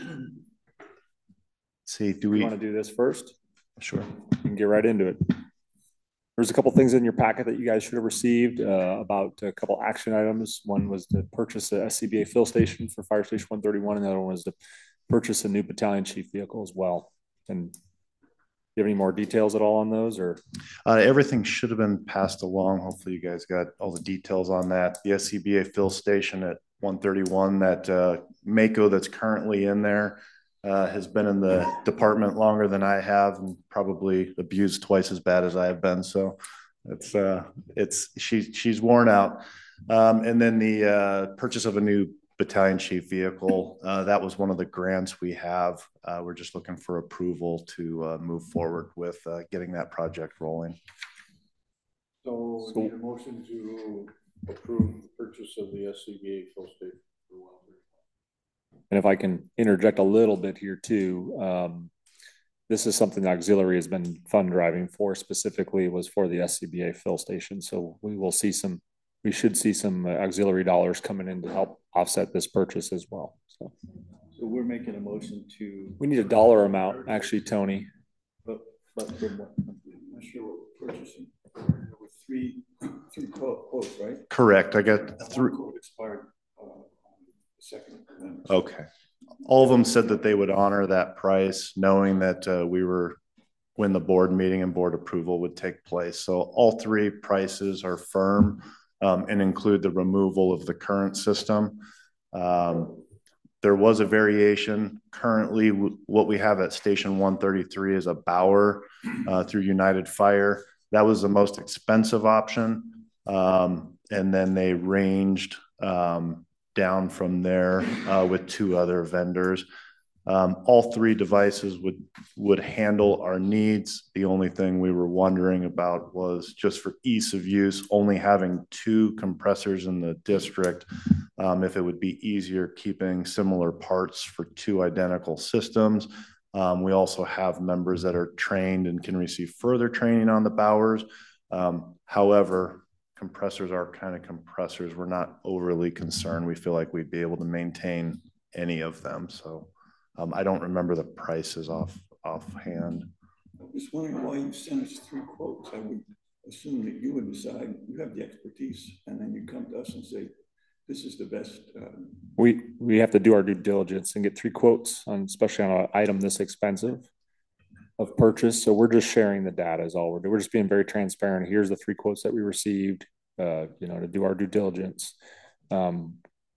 see, do we you want to do this first? Sure. We can get right into it. There's a couple things in your packet that you guys should have received uh, about a couple action items. One was to purchase a S C B A fill station for Fire Station one thirty-one, and the other one was to purchase a new battalion chief vehicle as well. And do you have any more details at all on those? Or uh, everything should have been passed along. Hopefully you guys got all the details on that. The S C B A fill station at one thirty-one, that uh, Mako that's currently in there Uh, has been in the department longer than I have, and probably abused twice as bad as I have been. So it's uh, it's she's she's worn out. Um, and then the uh, purchase of a new battalion chief vehicle, uh, that was one of the grants we have. Uh, we're just looking for approval to uh, move forward with uh, getting that project rolling. So, so need a motion to approve the purchase of the S C B A fill station for one thirty. And if I can interject a little bit here too, um, this is something the auxiliary has been fund driving for. Specifically was for the S C B A fill station. So we will see some, we should see some auxiliary dollars coming in to help offset this purchase as well. So, so we're making a motion to. We need a dollar amount, actually, Tony. But but from what? I'm not sure what we're purchasing. There were three three quotes, right? Correct. I got three. Expired. Uh, second. Okay. All of them said that they would honor that price, knowing that uh, we were when the board meeting and board approval would take place. So all three prices are firm um, and include the removal of the current system. Um, there was a variation. Currently, what we have at Station one thirty-three is a Bauer uh, through United Fire. That was the most expensive option. Um, and then they ranged um, down from there uh, with two other vendors. Um, all three devices would would handle our needs. The only thing we were wondering about was just for ease of use, only having two compressors in the district, um, if it would be easier keeping similar parts for two identical systems. Um, we also have members that are trained and can receive further training on the Bowers. Um, however, compressors are kind of compressors. We're not overly concerned. We feel like we'd be able to maintain any of them. So um, I don't remember the prices off offhand. I was wondering why you sent us three quotes. I would assume that you would decide, you have the expertise, and then you come to us and say, this is the best. Uh... We we have to do our due diligence and get three quotes on, especially on an item this expensive of purchase. So we're just sharing the data is all we're doing. We're just being very transparent. Here's the three quotes that we received, uh, you know, to do our due diligence. Um,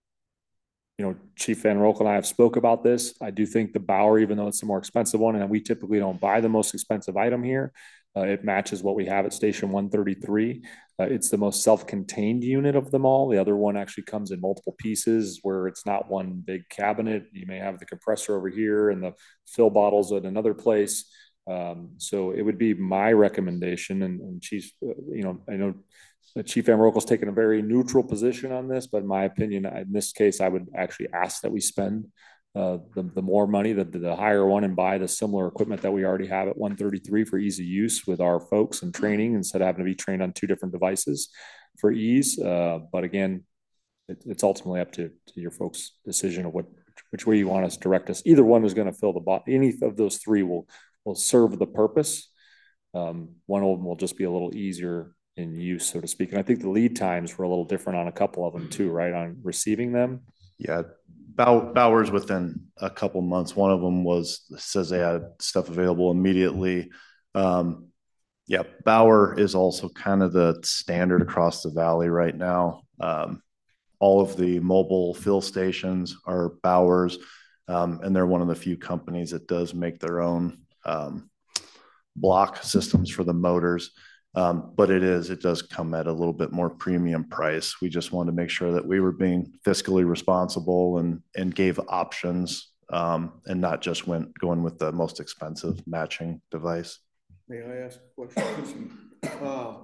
you know, Chief Van Rokel and I have spoke about this. I do think the Bauer, even though it's the more expensive one, and we typically don't buy the most expensive item here, uh, it matches what we have at Station one thirty-three. Uh, it's the most self-contained unit of them all. The other one actually comes in multiple pieces where it's not one big cabinet. You may have the compressor over here and the fill bottles at another place. Um, so it would be my recommendation, and, and Chief, uh, you know, I know Chief Van Rokel's taken a very neutral position on this, but in my opinion, in this case, I would actually ask that we spend uh, the, the more money, the, the higher one, and buy the similar equipment that we already have at one thirty-three for easy use with our folks and training, instead of having to be trained on two different devices for ease. Uh, but again, it, it's ultimately up to, to your folks' decision of what, which way you want us to direct us. Either one is going to fill the bot. Any of those three will will serve the purpose. Um, one of them will just be a little easier in use, so to speak. And I think the lead times were a little different on a couple of them too, right? On receiving them. Yeah. Bow, Bauer's within a couple months. One of them was says they had stuff available immediately. Um, yeah, Bauer is also kind of the standard across the valley right now. Um, all of the mobile fill stations are Bauer's, um, and they're one of the few companies that does make their own um, block systems for the motors. Um, but it is, it does come at a little bit more premium price. We just wanted to make sure that we were being fiscally responsible and, and gave options, um, and not just went going with the most expensive matching device. May I ask a question? Uh,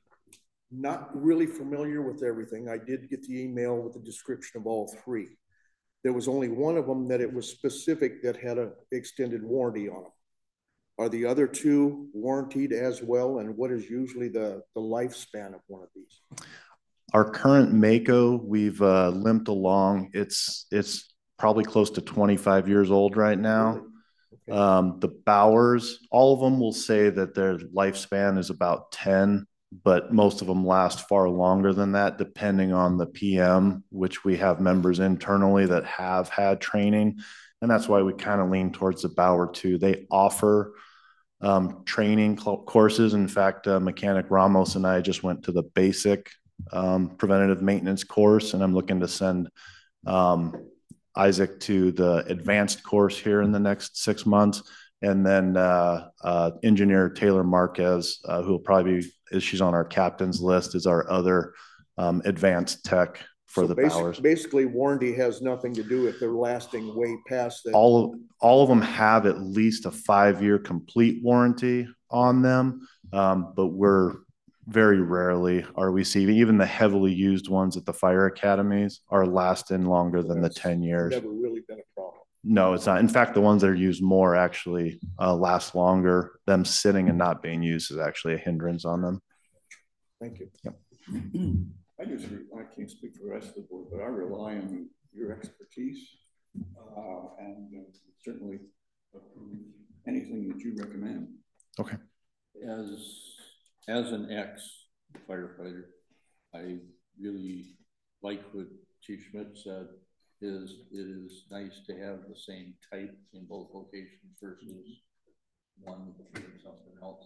not really familiar with everything. I did get the email with the description of all three. There was only one of them that it was specific that had an extended warranty on them. Are the other two warranted as well? And what is usually the, the lifespan of one of these? Our current Mako, we've uh, limped along. It's it's probably close to twenty-five years old right now. Really? Okay. Um, the Bauers, all of them will say that their lifespan is about ten, but most of them last far longer than that, depending on the P M, which we have members internally that have had training. And that's why we kind of lean towards the Bauer too. They offer um, training courses. In fact, uh, Mechanic Ramos and I just went to the basic um, preventative maintenance course, and I'm looking to send um, Isaac to the advanced course here in the next six months. And then uh, uh, engineer Taylor Marquez, uh, who will probably be, is she's on our captain's list, is our other um, advanced tech for so the basic, Bauers. Basically, warranty has nothing to do if they're lasting way past that. All of all of them have at least a five-year complete warranty on them, um, but we're very rarely are we seeing, even the heavily used ones at the fire academies are lasting longer than the ten years. Never really been a problem. No, it's not. In fact, the ones that are used more actually uh, last longer. Them sitting and not being used is actually a hindrance on them. Thank you. Yep. I just, I can't speak for the rest of the board, but I rely on your expertise uh, and uh, certainly approve anything that you recommend. Okay. As, as an ex-firefighter, I really like what Chief Schmidt said, is it is nice to have the same type in both locations versus one or something else.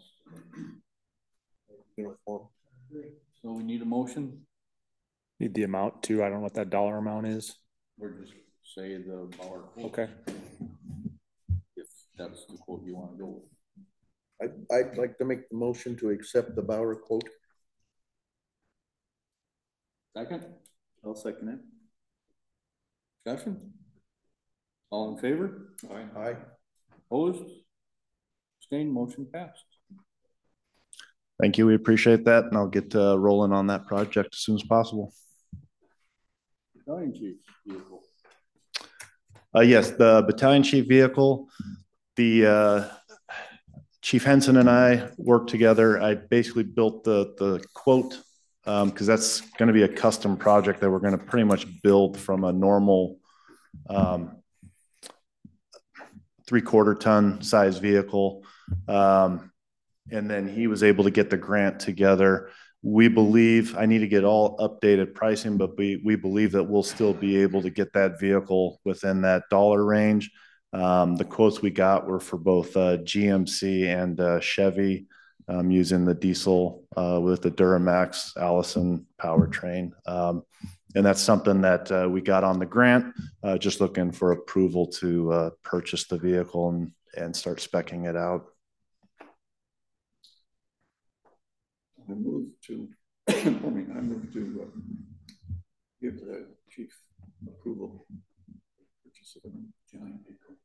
Uniform. So we need a motion? Need the amount too. I don't know what that dollar amount is. Or just say the Bauer quote. Okay. If that's the quote you want to go with. I'd, I'd like to make the motion to accept the Bauer quote. Second? I'll second it. Discussion? All in favor? Aye. Aye. Opposed? Abstained, motion passed. Thank you. We appreciate that, and I'll get uh, rolling on that project as soon as possible. Battalion chief vehicle. Uh, yes, the battalion chief vehicle. The uh, Chief Henson and I worked together. I basically built the the quote because um, that's going to be a custom project that we're going to pretty much build from a normal um, three quarter ton size vehicle. Um, and then he was able to get the grant together. We believe, I need to get all updated pricing, but we, we believe that we'll still be able to get that vehicle within that dollar range. Um, the quotes we got were for both uh, G M C and uh, Chevy, um, using the diesel uh, with the Duramax Allison powertrain. Um, and that's something that uh, we got on the grant, uh, just looking for approval to uh, purchase the vehicle and, and start speccing it out. I move to, pardon me, I move to uh, give the chief approval purchase of a giant vehicle.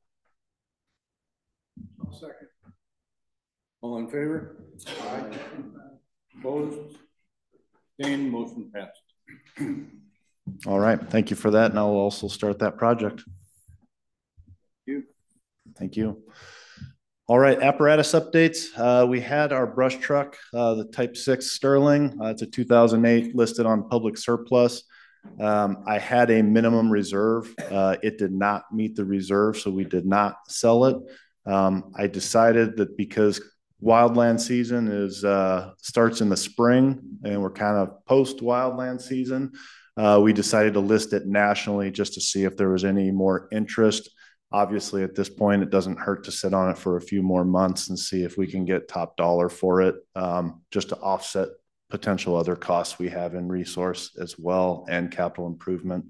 I'll second. All in favor? Aye. Opposed? Abstained, motion passed. All right. Thank you for that. And I'll also start that project. Thank you. Thank you. All right. Apparatus updates. Uh, we had our brush truck, uh, the Type six Sterling. Uh, it's a two thousand eight listed on public surplus. Um, I had a minimum reserve. Uh, it did not meet the reserve, so we did not sell it. Um, I decided that because wildland season is uh, starts in the spring and we're kind of post wildland season, uh, we decided to list it nationally just to see if there was any more interest. Obviously, at this point, it doesn't hurt to sit on it for a few more months and see if we can get top dollar for it, um, just to offset potential other costs we have in resource as well and capital improvement.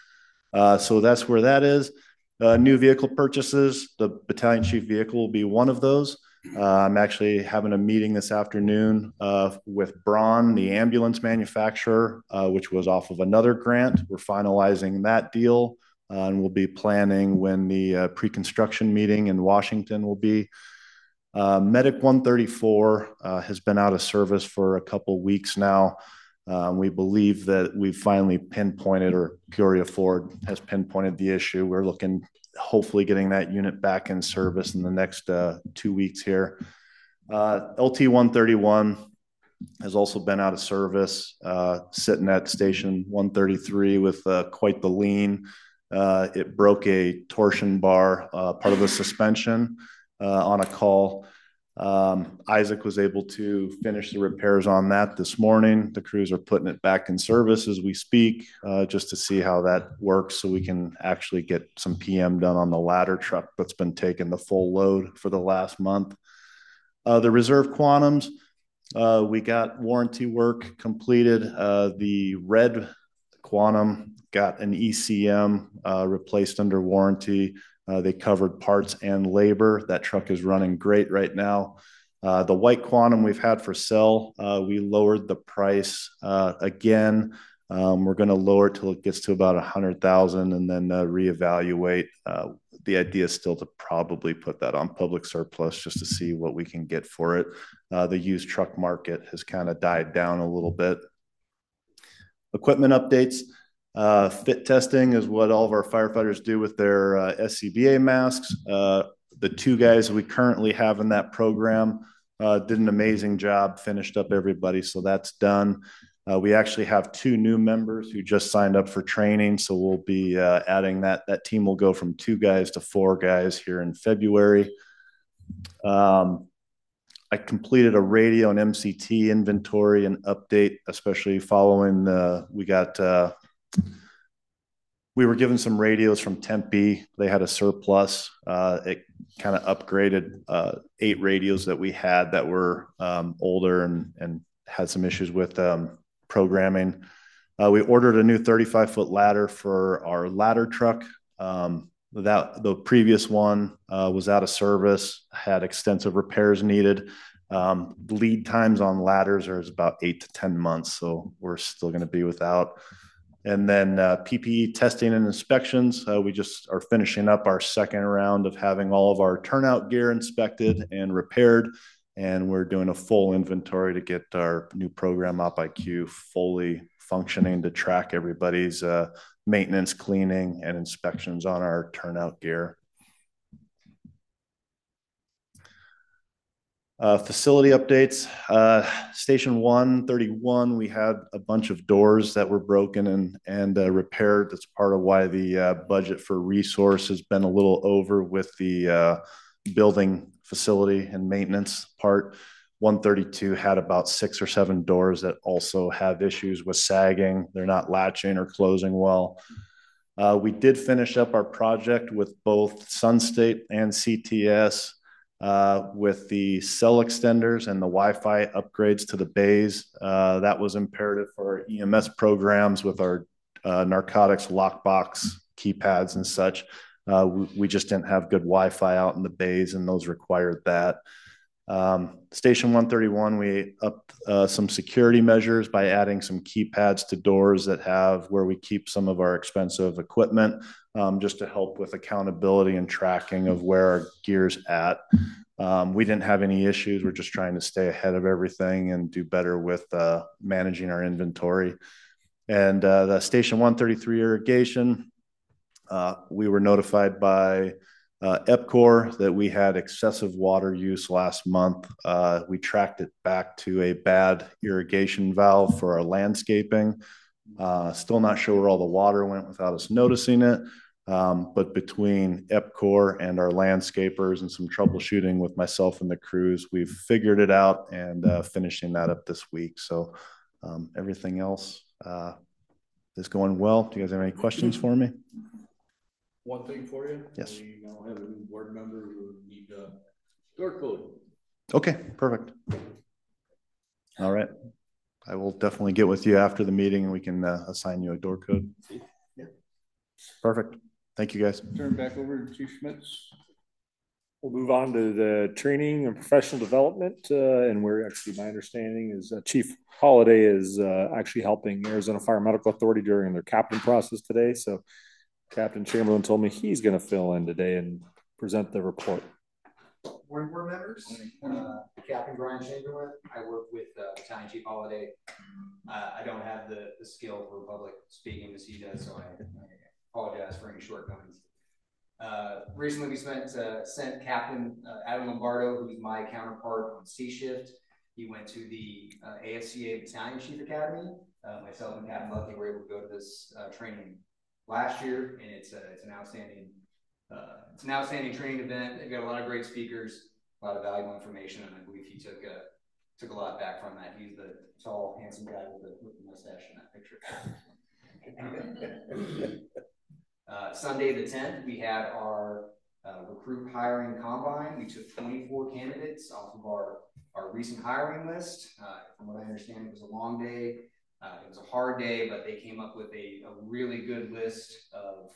Uh, so that's where that is. Uh, new vehicle purchases, the battalion chief vehicle will be one of those. Uh, I'm actually having a meeting this afternoon uh, with Braun, the ambulance manufacturer, uh, which was off of another grant. We're finalizing that deal, uh, and we'll be planning when the uh, pre-construction meeting in Washington will be. Uh, Medic one thirty-four uh, has been out of service for a couple weeks now. Um, we believe that we've finally pinpointed, or Peoria Ford has pinpointed the issue. We're looking, hopefully getting that unit back in service in the next uh, two weeks here. Uh, L T one thirty-one has also been out of service, uh, sitting at station one thirty-three with uh, quite the lean. Uh, it broke a torsion bar, uh, part of the suspension, uh, on a call. Um, Isaac was able to finish the repairs on that this morning. The crews are putting it back in service as we speak, uh, just to see how that works so we can actually get some P M done on the ladder truck that's been taking the full load for the last month. Uh, the reserve quantums, uh, we got warranty work completed. Uh, the red quantum got an E C M uh, replaced under warranty. Uh, they covered parts and labor. That truck is running great right now. Uh, the white quantum we've had for sale, uh, we lowered the price uh, again. Um, we're going to lower it till it gets to about a hundred thousand, and then uh, reevaluate. Uh, the idea is still to probably put that on public surplus just to see what we can get for it. Uh, the used truck market has kind of died down a little bit. Equipment updates. Uh, fit testing is what all of our firefighters do with their uh, S C B A masks. Uh, the two guys we currently have in that program uh, did an amazing job, finished up everybody, so that's done. Uh, we actually have two new members who just signed up for training, so we'll be uh, adding that. That team will go from two guys to four guys here in February. Um, I completed a radio and M C T inventory and update, especially following the, we got, uh, we were given some radios from Tempe. They had a surplus. Uh, it kind of upgraded uh, eight radios that we had that were um, older and, and had some issues with um, programming. Uh, we ordered a new thirty-five foot ladder for our ladder truck. Um, that the previous one uh, was out of service, had extensive repairs needed. Um, lead times on ladders are about eight to ten months, so we're still going to be without. And then uh, P P E testing and inspections. Uh, we just are finishing up our second round of having all of our turnout gear inspected and repaired. And we're doing a full inventory to get our new program OpIQ fully functioning to track everybody's uh, maintenance, cleaning, and inspections on our turnout gear. Uh, facility updates. Uh, Station one thirty-one, we had a bunch of doors that were broken and, and uh, repaired. That's part of why the uh, budget for resource has been a little over with the uh, building facility and maintenance part. one thirty-two had about six or seven doors that also have issues with sagging. They're not latching or closing well. Uh, we did finish up our project with both Sunstate and C T S. Uh, with the cell extenders and the Wi-Fi upgrades to the bays. Uh, that was imperative for our E M S programs with our uh, narcotics lockbox keypads and such. Uh, we, we just didn't have good Wi-Fi out in the bays, and those required that. Um, Station one thirty-one, we upped uh, some security measures by adding some keypads to doors that have where we keep some of our expensive equipment, um, just to help with accountability and tracking of where our gear's at. Um, we didn't have any issues. We're just trying to stay ahead of everything and do better with uh, managing our inventory. And uh, the Station one thirty-three irrigation, uh, we were notified by Uh, EPCOR that we had excessive water use last month. Uh, we tracked it back to a bad irrigation valve for our landscaping. Uh, still not sure where all the water went without us noticing it. Um, but between EPCOR and our landscapers and some troubleshooting with myself and the crews, we've figured it out and uh, finishing that up this week. So um, everything else uh, is going well. Do you guys have any questions for me? One thing for you. Yes. We now have a new board member who need a door code. Okay, perfect. All right. I will definitely get with you after the meeting and we can uh, assign you a door code. Yeah. Perfect. Thank you, guys. Turn back over to Chief Schmitz. We'll move on to the training and professional development. Uh, and we're actually, my understanding is uh, Chief Holiday is uh, actually helping Arizona Fire Medical Authority during their captain process today. So Captain Chamberlain told me he's going to fill in today and present the report. Morning, board members. Uh, Captain Brian Chamberlain. I work with uh, Battalion Chief Holiday. Uh, I don't have the, the skill for public speaking as he does, so I, I apologize for any shortcomings. Uh, recently, we spent, uh, sent Captain uh, Adam Lombardo, who's my counterpart on C shift. He went to the uh, A F C A Battalion Chief Academy. Uh, myself and Captain Lucky were able to go to this uh, training last year, and it's, uh, it's an outstanding Uh, it's an outstanding training event. They've got a lot of great speakers, a lot of valuable information, and I believe he took a, took a lot back from that. He's the tall, handsome guy with the, with the mustache in that picture. uh, Sunday the tenth, we had our uh, recruit hiring combine. We took twenty-four candidates off of our, our recent hiring list. Uh, from what I understand, it was a long day. Uh, it was a hard day, but they came up with a, a really good list of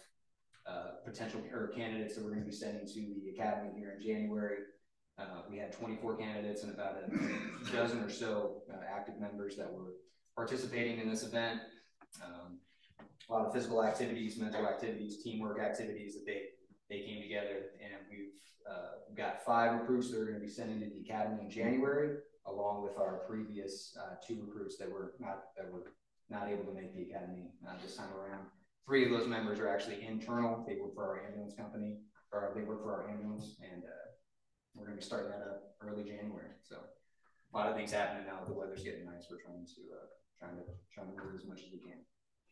Uh, potential or candidates that we're going to be sending to the academy here in January. Uh, we had twenty-four candidates and about a dozen or so uh, active members that were participating in this event. Um, a lot of physical activities, mental activities, teamwork activities that they they came together, and we've uh, got five recruits that are going to be sending to the academy in January, along with our previous uh, two recruits that were not that were not able to make the academy uh, this time around. Three of those members are actually internal. They work for our ambulance company, or they work for our ambulance, and uh, we're going to be starting that up early January. So a lot of things happening now. The weather's getting nice. We're trying to uh, trying to trying to move as much as we can.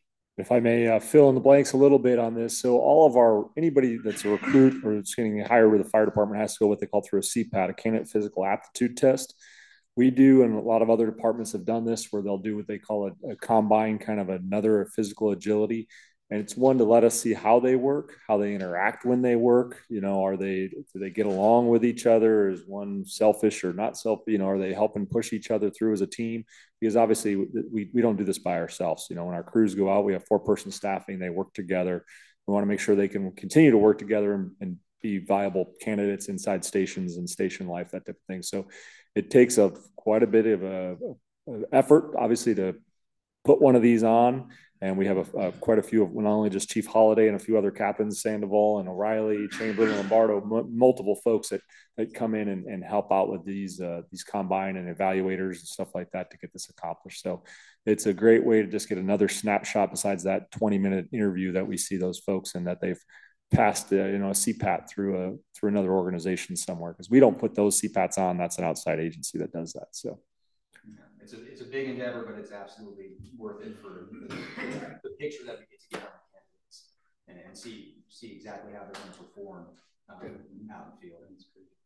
If I may uh, fill in the blanks a little bit on this. So all of our, anybody that's a recruit or that's getting hired with the fire department has to go what they call through a C PAT, a candidate physical aptitude test. We do, and a lot of other departments have done this, where they'll do what they call a, a combine, kind of another physical agility. And it's one to let us see how they work, how they interact when they work. You know, are they, do they get along with each other? Is one selfish or not self, you know, are they helping push each other through as a team? Because obviously we, we don't do this by ourselves. You know, when our crews go out, we have four person staffing, they work together. We want to make sure they can continue to work together and, and be viable candidates inside stations and station life, that type of thing. So it takes a quite a bit of a, a effort, obviously, to put one of these on. And we have a, a, quite a few of not only just Chief Holiday and a few other captains, Sandoval and O'Reilly, Chamberlain, Lombardo, m- multiple folks that, that come in and, and help out with these uh, these combine and evaluators and stuff like that to get this accomplished. So it's a great way to just get another snapshot besides that twenty minute interview that we see those folks and that they've passed, uh, you know, a C PAT through a through another organization somewhere, because we don't put those C PATs on. That's an outside agency that does that. So. It's a, it's a big endeavor, but it's absolutely worth it for the, the picture that we get to get on the candidates and, and see see exactly how they're going to perform um, out in the field. And it's great.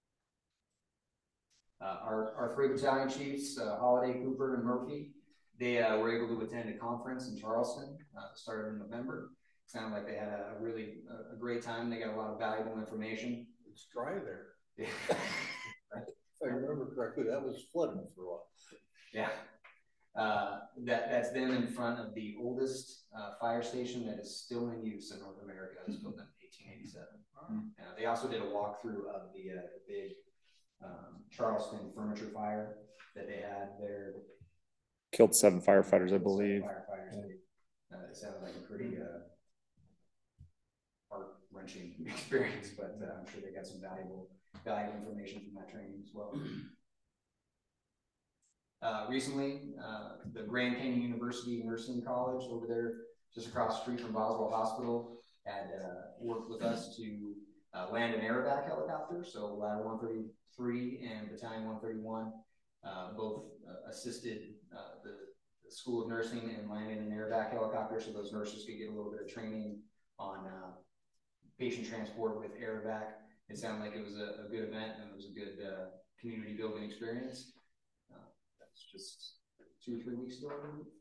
Uh, our, our three battalion chiefs, uh, Holiday, Cooper, and Murphy, they uh, were able to attend a conference in Charleston uh, that started in November. It sounded like they had a, a really a, a great time. They got a lot of valuable information. It's dry there. Yeah. If I remember correctly, that was flooded for a while. Yeah, uh, that that's them in front of the oldest uh, fire station that is still in use in North America. It was built in eighteen eighty-seven. Mm-hmm. Uh, they also did a walkthrough of the, uh, the big um, Charleston furniture fire that they had there. Killed seven firefighters, I believe. Firefighters. Yeah. Uh, it sounded like a pretty uh, heart-wrenching experience, but uh, I'm sure they got some valuable valuable information from that training as well. Uh, recently, uh, the Grand Canyon University Nursing College over there, just across the street from Boswell Hospital, had uh, worked with us to uh, land an aerovac helicopter. So Ladder one thirty-three and Battalion one thirty-one uh, both uh, assisted uh, the, the School of Nursing and landing an airback helicopter, so those nurses could get a little bit of training on uh, patient transport with airback. It sounded like it was a, a good event, and it was a good uh, community building experience. Uh, that's just two or three weeks ago.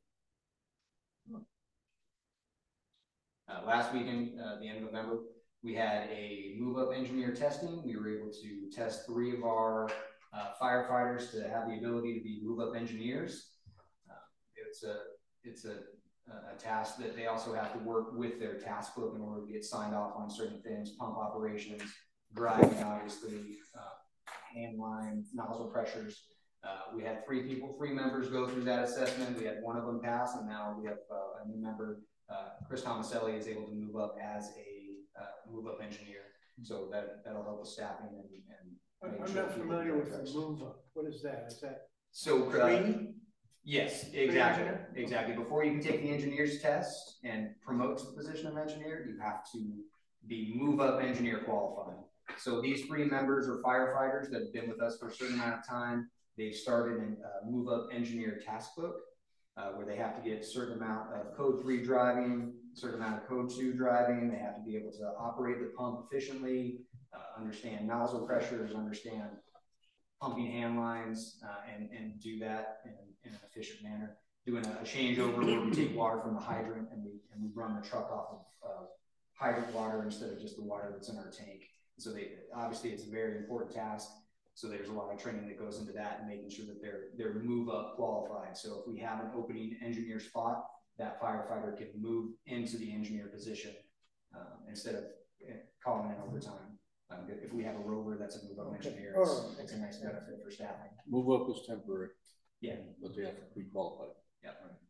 Uh, last weekend, uh, the end of November, we had a move-up engineer testing. We were able to test three of our uh, firefighters to have the ability to be move-up engineers. Uh, it's a it's a, a task that they also have to work with their task book in order to get signed off on certain things, pump operations, driving, obviously, uh, hand line, nozzle pressures. Uh, we had three people, three members go through that assessment. We had one of them pass, and now we have uh, a new member. Uh, Chris Tomaselli is able to move up as a uh, move up engineer, so that that'll help with staffing and. and I'm, I'm not familiar with the move up. What is that? Is that so? Uh, yes, exactly, engineer? exactly. Before you can take the engineer's test and promote to the position of engineer, you have to be move up engineer qualified. So these three members are firefighters that have been with us for a certain amount of time. They've started a uh, move up engineer task book. Uh, where they have to get a certain amount of code three driving, a certain amount of code two driving. They have to be able to operate the pump efficiently, uh, understand nozzle pressures, understand pumping hand lines, uh, and, and do that in, in an efficient manner. Doing a, a changeover where we take water from the hydrant and we, and we run the truck off of uh, hydrant water instead of just the water that's in our tank. So they, obviously it's a very important task. So there's a lot of training that goes into that and making sure that they're they're move up qualified. So if we have an opening engineer spot, that firefighter can move into the engineer position um, instead of calling in overtime. Um, if we have a rover that's a move up okay. engineer, Oh, it's, okay. it's a nice benefit for staffing. Move up is temporary. Yeah, but they have to be qualified. Yeah,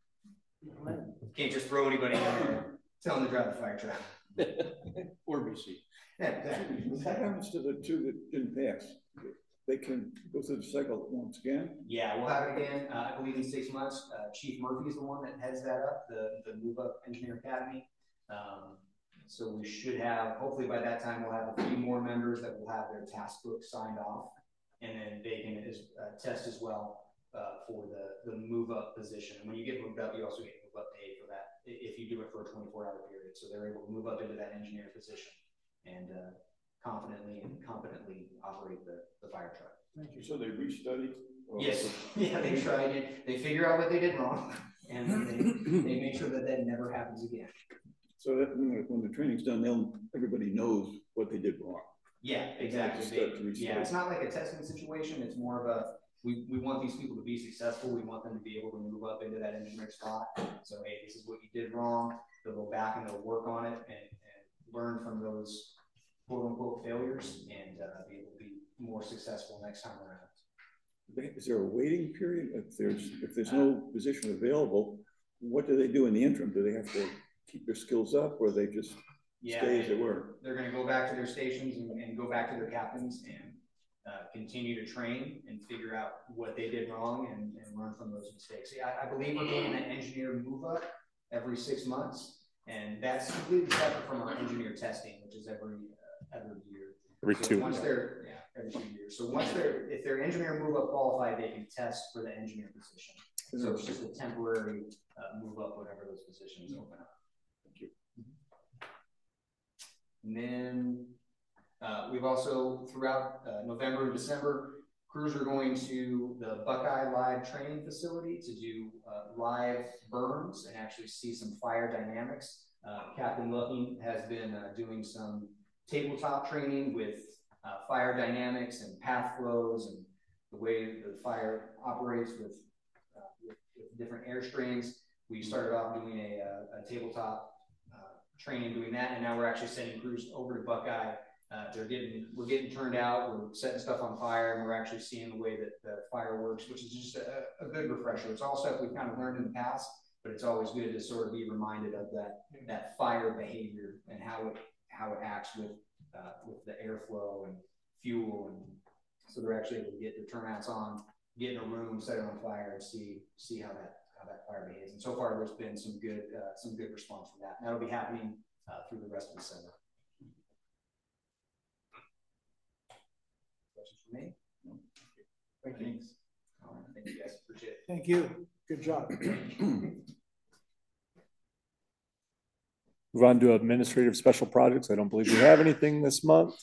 right. Can't just throw anybody in there. Tell them to drive the fire truck. Or B C. Yeah, exactly. What happens to the two that didn't pass? They can go through the cycle once again? Yeah, we'll have it again, uh, I believe in six months. Uh, Chief Murphy is the one that heads that up, the, the Move Up Engineer Academy. Um, so we should have, hopefully by that time, we'll have a few more members that will have their task book signed off. And then they can uh, test as well uh, for the, the move up position. And when you get moved up, you also get move up pay for that if you do it for a twenty-four hour period. So they're able to move up into that engineer position and uh, confidently and competently operate the, the fire truck. Thank you. So they restudied? Yes, yeah, they tried it. They figure out what they did wrong, and they, they make sure that that never happens again. So that when the, when the training's done, they'll everybody knows what they did wrong. Yeah, exactly. They, yeah, it's not like a testing situation. It's more of a we, we want these people to be successful. We want them to be able to move up into that engineering spot. So hey, this is what you did wrong. They'll go back and they'll work on it and, and learn from those quote unquote failures and uh, be able to be more successful next time around. Is there a waiting period? If there's if there's no position available, what do they do in the interim? Do they have to keep their skills up, or they just yeah, stay as they, they were? They're going to go back to their stations and, and go back to their captains and uh, continue to train and figure out what they did wrong and, and learn from those mistakes. See, I, I believe we're doing an engineer move up every six months, and that's completely separate from our engineer testing, which is every uh, every year. Every so two. Once they're yeah, every two years. So once they're if they're engineer move up qualified, they can test for the engineer position. So it's just a temporary uh, move up whenever those positions open up. Thank you. And then uh, we've also, throughout uh, November and December, crews are going to the Buckeye Live Training Facility to do uh, live burns and actually see some fire dynamics. Uh, Captain Lucking has been uh, doing some tabletop training with uh, fire dynamics and path flows and the way the fire operates with, uh, with, with different air streams. We started off doing a, a, a tabletop training doing that, and now we're actually sending crews over to Buckeye. Uh, they're getting, we're getting turned out, we're setting stuff on fire, and we're actually seeing the way that the fire works, which is just a, a good refresher. It's all stuff we've kind of learned in the past, but it's always good to sort of be reminded of that that fire behavior and how it how it acts with uh, with the airflow and fuel, and so they're actually able to get their turnouts on, get in a room, set it on fire, and see see how that. How that fire behaves. And so far, there's been some good, uh, some good response from that. And that'll be happening uh, through the rest of December. Questions for me? Thank you. Thanks. All right. Thank you guys. Appreciate it. Thank you. Good job. Move on to administrative special projects. I don't believe we have anything this month.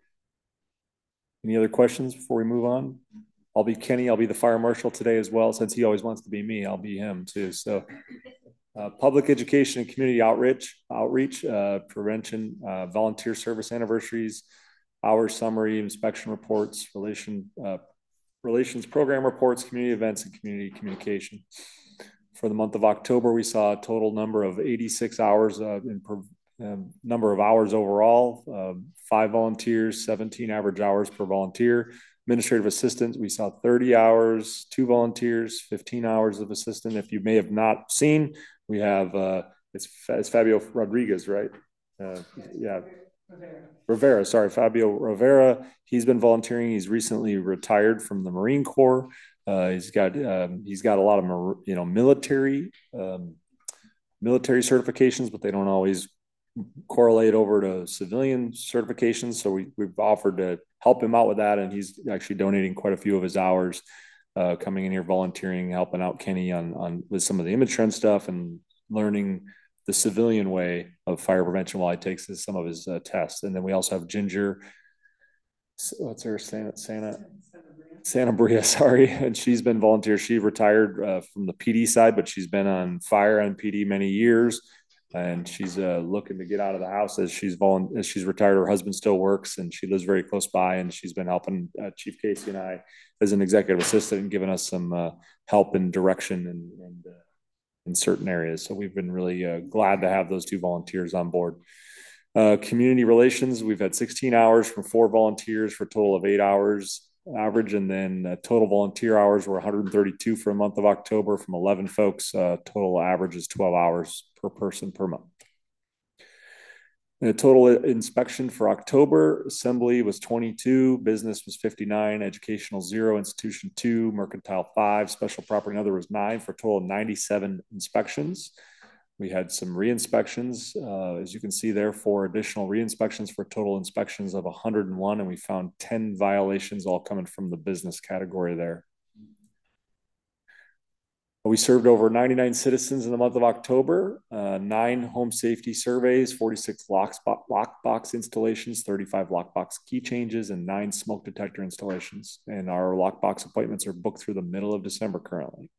Any other questions before we move on? I'll be Kenny. I'll be the fire marshal today as well. Since he always wants to be me, I'll be him too. So uh, public education and community outreach, outreach, uh, prevention, uh, volunteer service anniversaries, hour summary, inspection reports, relation, uh, relations program reports, community events, and community communication. For the month of October, we saw a total number of eighty-six hours uh, in per, um, number of hours overall, uh, five volunteers, seventeen average hours per volunteer. Administrative assistants, we saw thirty hours, two volunteers, fifteen hours of assistant. If you may have not seen, we have, uh, it's, it's Fabio Rodriguez, right? Uh, yeah. Rivera, sorry, Fabio Rivera. He's been volunteering. He's recently retired from the Marine Corps. Uh, he's got um, he's got a lot of you know military um, military certifications, but they don't always correlate over to civilian certifications. So we we've offered to help him out with that, and he's actually donating quite a few of his hours, uh, coming in here volunteering, helping out Kenny on on with some of the image trend stuff and learning the civilian way of fire prevention while he takes some of his uh, tests. And then we also have Ginger. What's her Santa Santa Santa Bria, sorry, and she's been volunteer. She retired uh, from the P D side, but she's been on fire and P D many years, and she's uh, looking to get out of the house as she's volu- as she's retired. Her husband still works, and she lives very close by, and she's been helping uh, Chief Casey and I as an executive assistant and giving us some uh, help and direction and, and uh, in certain areas. So we've been really uh, glad to have those two volunteers on board. Uh, community relations, we've had sixteen hours from four volunteers for a total of eight hours average, and then uh, total volunteer hours were one hundred thirty-two for a month of October from eleven folks. Uh, total average is twelve hours per person per month. The total inspection for October, assembly was twenty-two, business was fifty-nine, educational zero, institution two, mercantile five, special property and other was nine, for a total of ninety-seven inspections. We had some re-inspections, uh, as you can see there, four additional re-inspections for total inspections of one hundred one, and we found ten violations all coming from the business category there. We served over ninety-nine citizens in the month of October, uh, nine home safety surveys, forty-six lockbox lock installations, thirty-five lockbox key changes, and nine smoke detector installations. And our lockbox appointments are booked through the middle of December currently.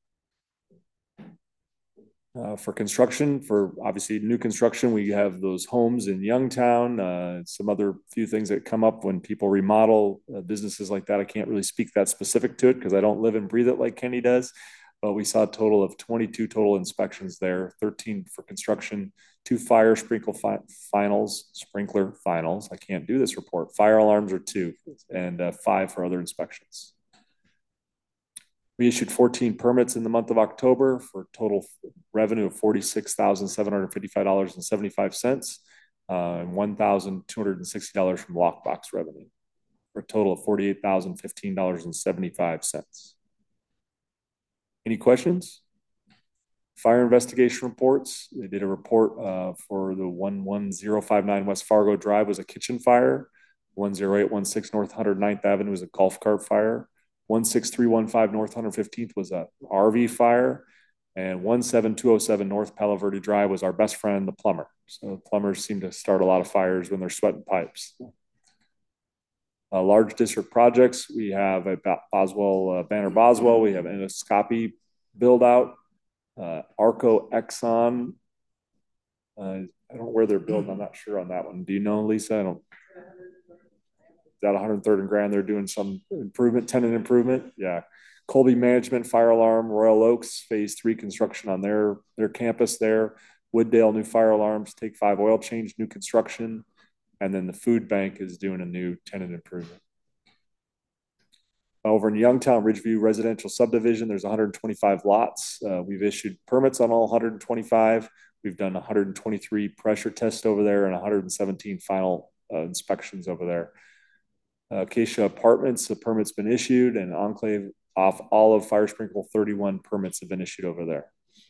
Uh, for construction, for obviously new construction, we have those homes in Youngtown, uh, some other few things that come up when people remodel uh, businesses like that. I can't really speak that specific to it because I don't live and breathe it like Kenny does, but we saw a total of twenty-two total inspections there, thirteen for construction, two fire sprinkle fi finals, sprinkler finals. I can't do this report. Fire alarms are two, and uh, five for other inspections. We issued fourteen permits in the month of October for a total revenue of forty-six thousand seven hundred fifty-five dollars and seventy-five cents, uh, and one thousand two hundred sixty dollars from lockbox revenue, for a total of forty-eight thousand fifteen dollars and seventy-five cents. Any questions? Fire investigation reports. They did a report uh, for the one one zero five nine West Fargo Drive was a kitchen fire. one zero eight one six North one hundred ninth Avenue was a golf cart fire. one six three one five North one hundred fifteenth was a R V fire, and one seven two oh seven North Palo Verde Drive was our best friend, the plumber. So plumbers seem to start a lot of fires when they're sweating pipes. Uh, large district projects, we have at Boswell, uh, Banner Boswell, we have endoscopy build out, uh, Arco Exxon. Uh, I don't know where they're building. I'm not sure on that one. Do you know, Lisa? I don't. At one hundred third and Grand, they're doing some improvement, tenant improvement. Yeah. Colby Management, fire alarm, Royal Oaks, phase three construction on their, their campus there. Wooddale, new fire alarms, Take Five oil change, new construction. And then the food bank is doing a new tenant improvement. Over in Youngtown, Ridgeview residential subdivision, there's one hundred twenty-five lots. Uh, we've issued permits on all one hundred twenty-five. We've done one hundred twenty-three pressure tests over there and one hundred seventeen final uh, inspections over there. Uh, Acacia Apartments, the permit's been issued, and Enclave off Olive Fire Sprinkle, thirty-one permits have been issued over there.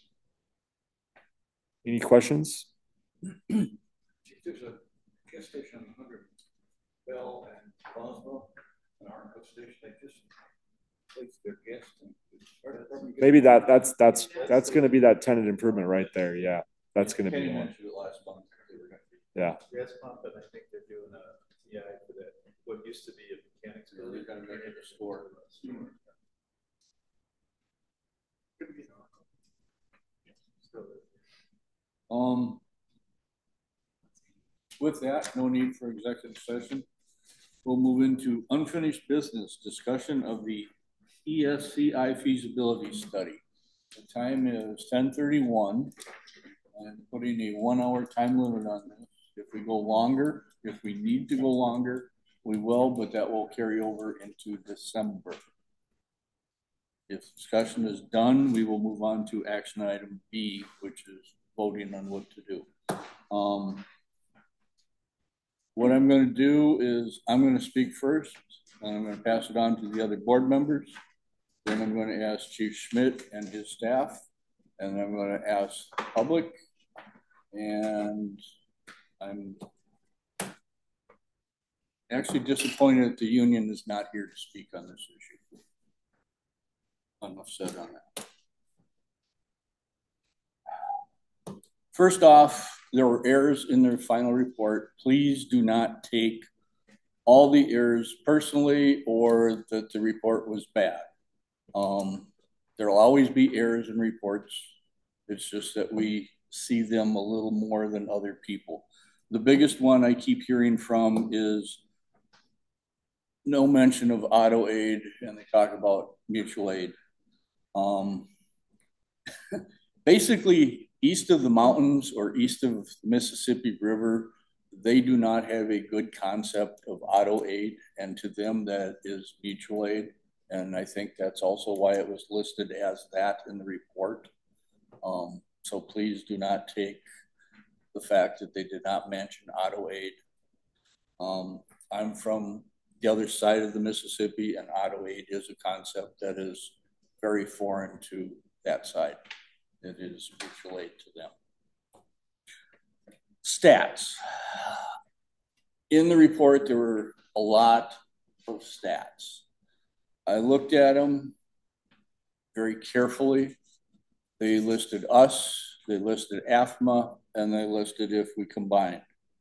Any questions? There's a gas station on one hundred Bell and Boswell, an Arco station. They just Maybe that, that's, that's, that's gonna be that tenant improvement right there, yeah. That's gonna be one. Yeah. Gas pump, and I think they're doing a T I for that, what used to be a mechanics building. They're gonna make it a store. Um, with that, no need for executive session. We'll move into unfinished business, discussion of the E S C I feasibility study. The time is ten thirty-one. I'm putting a one hour time limit on this. If we go longer, if we need to go longer, we will, but that will carry over into December. If discussion is done, we will move on to action item B, which is voting on what to do. Um, what I'm going to do is I'm going to speak first, and I'm going to pass it on to the other board members. Then I'm going to ask Chief Schmidt and his staff, and I'm going to ask the public, and I'm actually disappointed that the union is not here to speak on this issue. Enough said on that. First off, there were errors in their final report. Please do not take all the errors personally or that the report was bad. Um, there will always be errors in reports. It's just that we see them a little more than other people. The biggest one I keep hearing from is no mention of auto aid, and they talk about mutual aid. Um, basically, east of the mountains or east of the Mississippi River, they do not have a good concept of auto aid, and to them that is mutual aid. And I think that's also why it was listed as that in the report. Um, so please do not take the fact that they did not mention auto aid. Um, I'm from the other side of the Mississippi, and auto aid is a concept that is very foreign to that side. It is mutual aid to them. Stats. In the report, there were a lot of stats. I looked at them very carefully. They listed us, they listed A F M A, and they listed if we combined.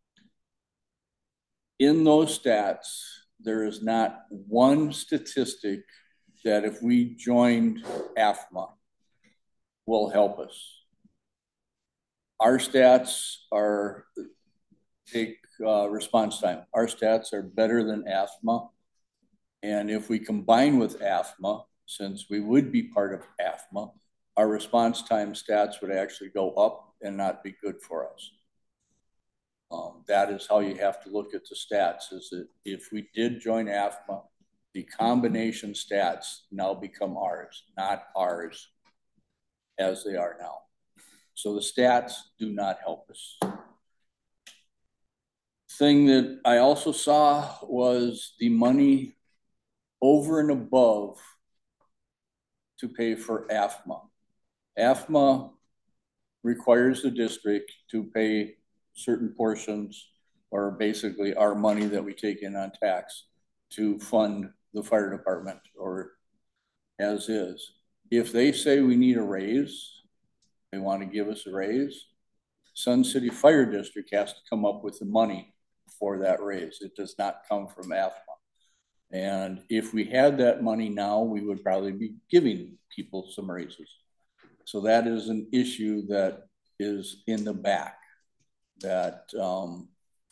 In those stats, there is not one statistic that if we joined A F M A will help us. Our stats are, take uh, response time. Our stats are better than A F M A. And if we combine with A F M A, since we would be part of A F M A, our response time stats would actually go up and not be good for us. Um, that is how you have to look at the stats, is that if we did join A F M A, the combination stats now become ours, not ours as they are now. So the stats do not help us. Thing that I also saw was the money over and above to pay for A F M A. A F M A requires the district to pay certain portions, or basically our money that we take in on tax, to fund the fire department, or as is. If they say we need a raise, they want to give us a raise, Sun City Fire District has to come up with the money for that raise. It does not come from A F M A. And if we had that money now, we would probably be giving people some raises. So that is an issue that is in the back, that um,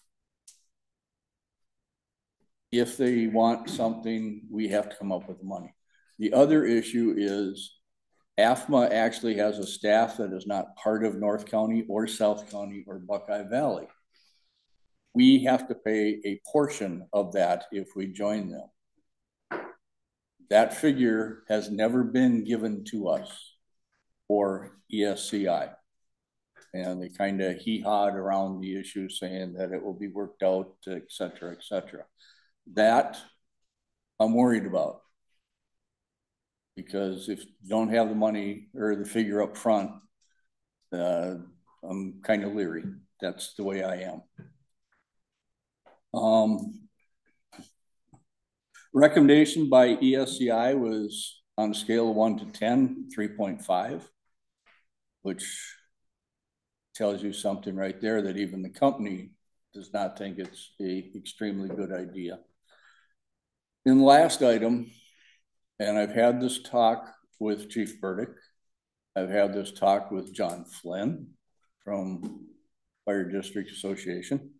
if they want something, we have to come up with the money. The other issue is A F M A actually has a staff that is not part of North County or South County or Buckeye Valley. We have to pay a portion of that if we join them. That figure has never been given to us or E S C I. And they kind of hee-hawed around the issue saying that it will be worked out, et cetera, et cetera. That I'm worried about. Because if you don't have the money or the figure up front, uh, I'm kind of leery. That's the way I am. Um, Recommendation by E S C I was on a scale of one to ten, three point five, which tells you something right there that even the company does not think it's a extremely good idea. In the last item, and I've had this talk with Chief Burdick, I've had this talk with John Flynn from Fire District Association,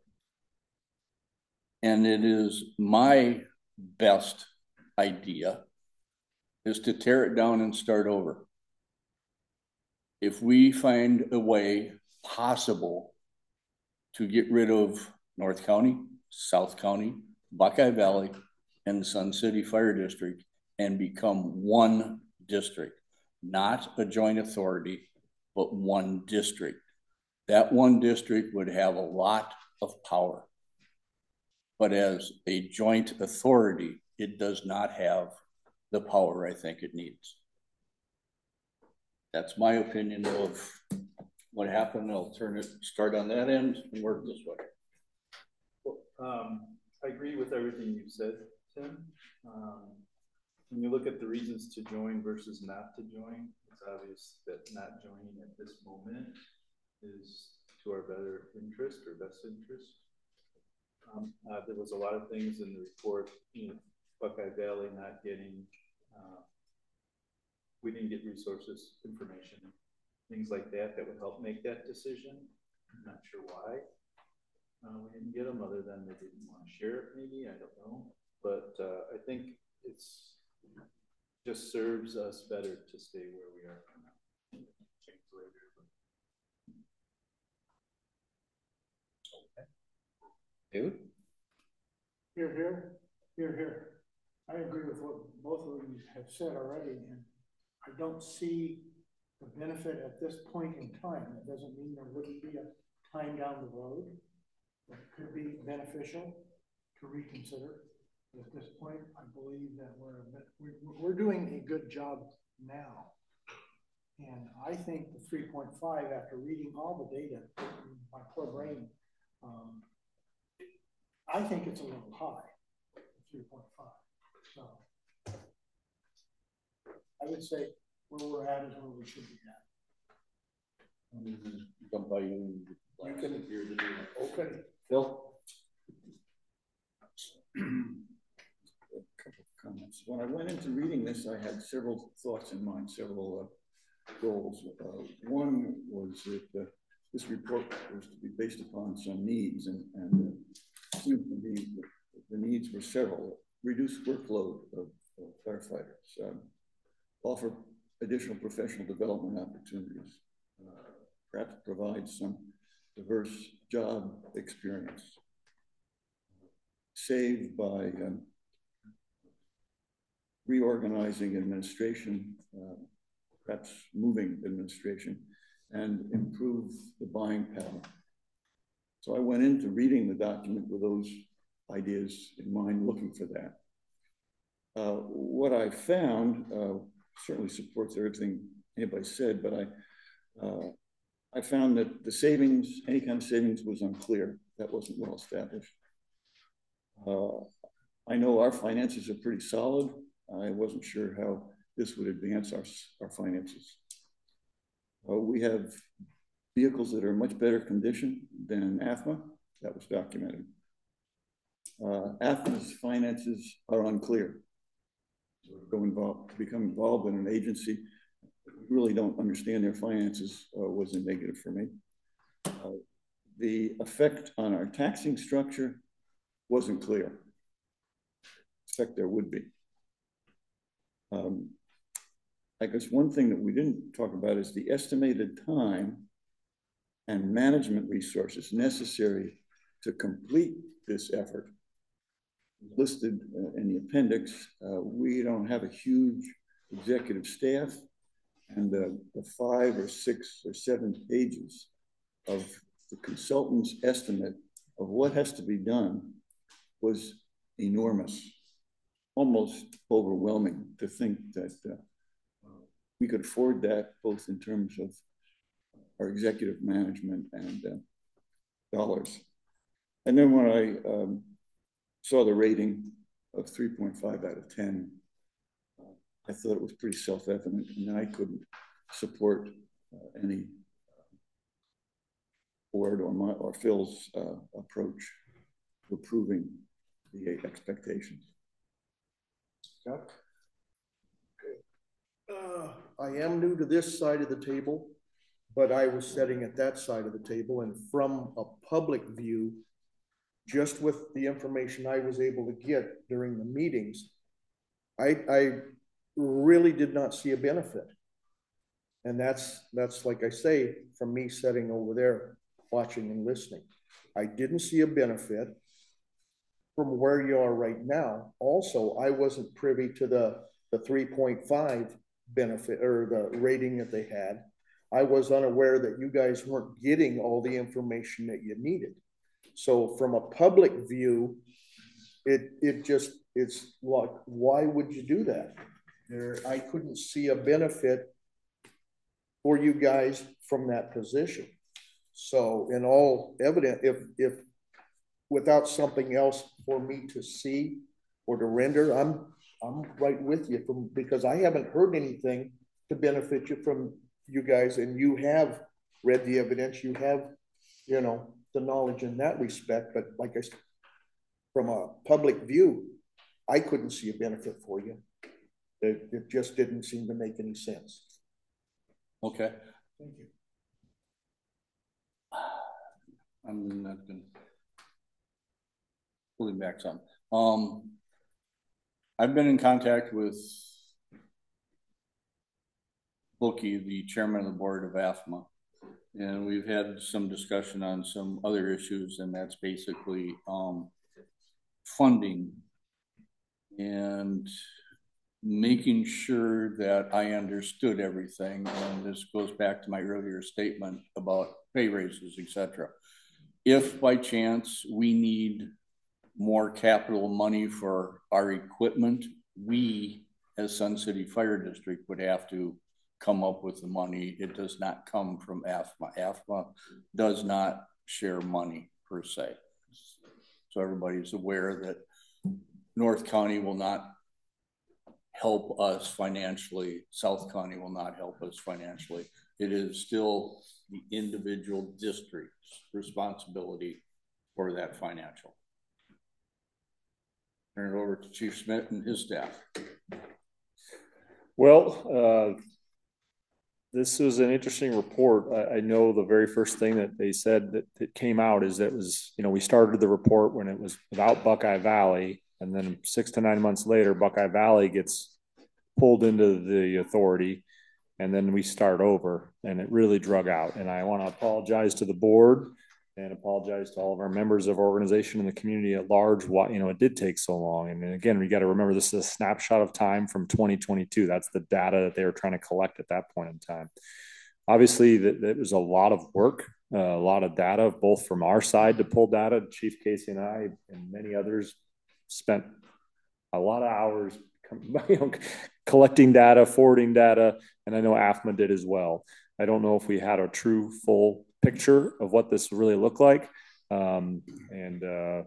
and it is my best idea is to tear it down and start over. If we find a way possible to get rid of North County, South County, Buckeye Valley, and the Sun City Fire District and become one district, not a joint authority, but one district. That one district would have a lot of power. But as a joint authority, it does not have the power I think it needs. That's my opinion of what happened. I'll turn it, start on that end and work this way. Well, um, I agree with everything you said, Tim. Um, when you look at the reasons to join versus not to join, it's obvious that not joining at this moment is to our better interest or best interest. Um, uh, there was a lot of things in the report, you know, Buckeye Valley not getting, uh, we didn't get resources, information, things like that that would help make that decision. I'm not sure why uh, we didn't get them, other than they didn't want to share it, maybe, I don't know. But uh, I think it's just serves us better to stay where we are for now. Change the way we David? Here, here, here, here. I agree with what both of you have said already, and I don't see the benefit at this point in time. That doesn't mean there wouldn't be a time down the road that could be beneficial to reconsider. But at this point, I believe that we're, we're, we're doing a good job now. And I think the three point five, after reading all the data, my poor brain, um, I think it's a little high, three point five. So I would say where we're at is where we should be at. Mm-hmm. Jump by you. You can hear the data. Okay. Phil? A couple of comments. When I went into reading this, I had several thoughts in mind, several uh, goals. Uh, one was that uh, this report was to be based upon some needs, and, and uh, seemed to be the, the needs were several. Reduce workload of, of firefighters, um, offer additional professional development opportunities, uh, perhaps provide some diverse job experience, save by um, reorganizing administration, uh, perhaps moving administration, and improve the buying pattern. So I went into reading the document with those ideas in mind, looking for that. Uh, what I found uh, certainly supports everything anybody said, but I, uh, I found that the savings, any kind of savings, was unclear. That wasn't well established. Uh, I know our finances are pretty solid. I wasn't sure how this would advance our, our finances. Uh, we have vehicles that are in much better condition than A F M A. That was documented. Uh, A F M A's finances are unclear. So go involved, to become involved in an agency, we really don't understand their finances uh, was a negative for me. Uh, the effect on our taxing structure wasn't clear. In fact, there would be. Um, I guess one thing that we didn't talk about is the estimated time and management resources necessary to complete this effort. Listed uh, in the appendix, uh, we don't have a huge executive staff, and uh, the five or six or seven pages of the consultant's estimate of what has to be done was enormous, almost overwhelming to think that uh, we could afford that, both in terms of our executive management and uh, dollars. And then when I um, saw the rating, of three point five out of ten, uh, I thought it was pretty self-evident, and I couldn't support uh, any board or my or Phil's uh, approach to approving the expectations. Okay. Uh, I am new to this side of the table, but I was sitting at that side of the table, and from a public view, just with the information I was able to get during the meetings, I, I really did not see a benefit. And that's, that's like I say, from me sitting over there, watching and listening. I didn't see a benefit from where you are right now. Also, I wasn't privy to the, the three point five benefit or the rating that they had. I was unaware that you guys weren't getting all the information that you needed. So from a public view, it, it just, it's like, why would you do that? There, I couldn't see a benefit for you guys from that position. So in all evident, if, if without something else for me to see or to render, I'm, I'm right with you from, because I haven't heard anything to benefit you from you guys, and you have read the evidence, you have, you know, the knowledge in that respect. But like I said, from a public view, I couldn't see a benefit for you. It, it just didn't seem to make any sense. Okay. Thank you. I'm not gonna pulling back some. Um, I've been in contact with Bookie, the chairman of the board of A F M A, and we've had some discussion on some other issues, and that's basically um, funding and making sure that I understood everything. And this goes back to my earlier statement about pay raises, et cetera. If by chance we need more capital money for our equipment, we as Sun City Fire District would have to come up with the money. It does not come from A F M A. A F M A does not share money per se. So everybody's aware that North County will not help us financially. South County will not help us financially. It is still the individual district's responsibility for that financial. Turn it over to Chief Smith and his staff. Well, uh, this was an interesting report. I, I know the very first thing that they said that, that came out is that it was, you know, we started the report when it was without Buckeye Valley, and then six to nine months later, Buckeye Valley gets pulled into the authority, and then we start over, and it really drug out. And I want to apologize to the board and apologize to all of our members of our organization and the community at large. Why, you know, it did take so long. And again, we got to remember this is a snapshot of time from twenty twenty-two. That's the data that they were trying to collect at that point in time. Obviously, that, that was a lot of work, uh, a lot of data, both from our side to pull data. Chief Casey and I and many others spent a lot of hours you know, collecting data, forwarding data, and I know A F M A did as well. I don't know if we had a true full picture of what this really looked like. Um, and, uh,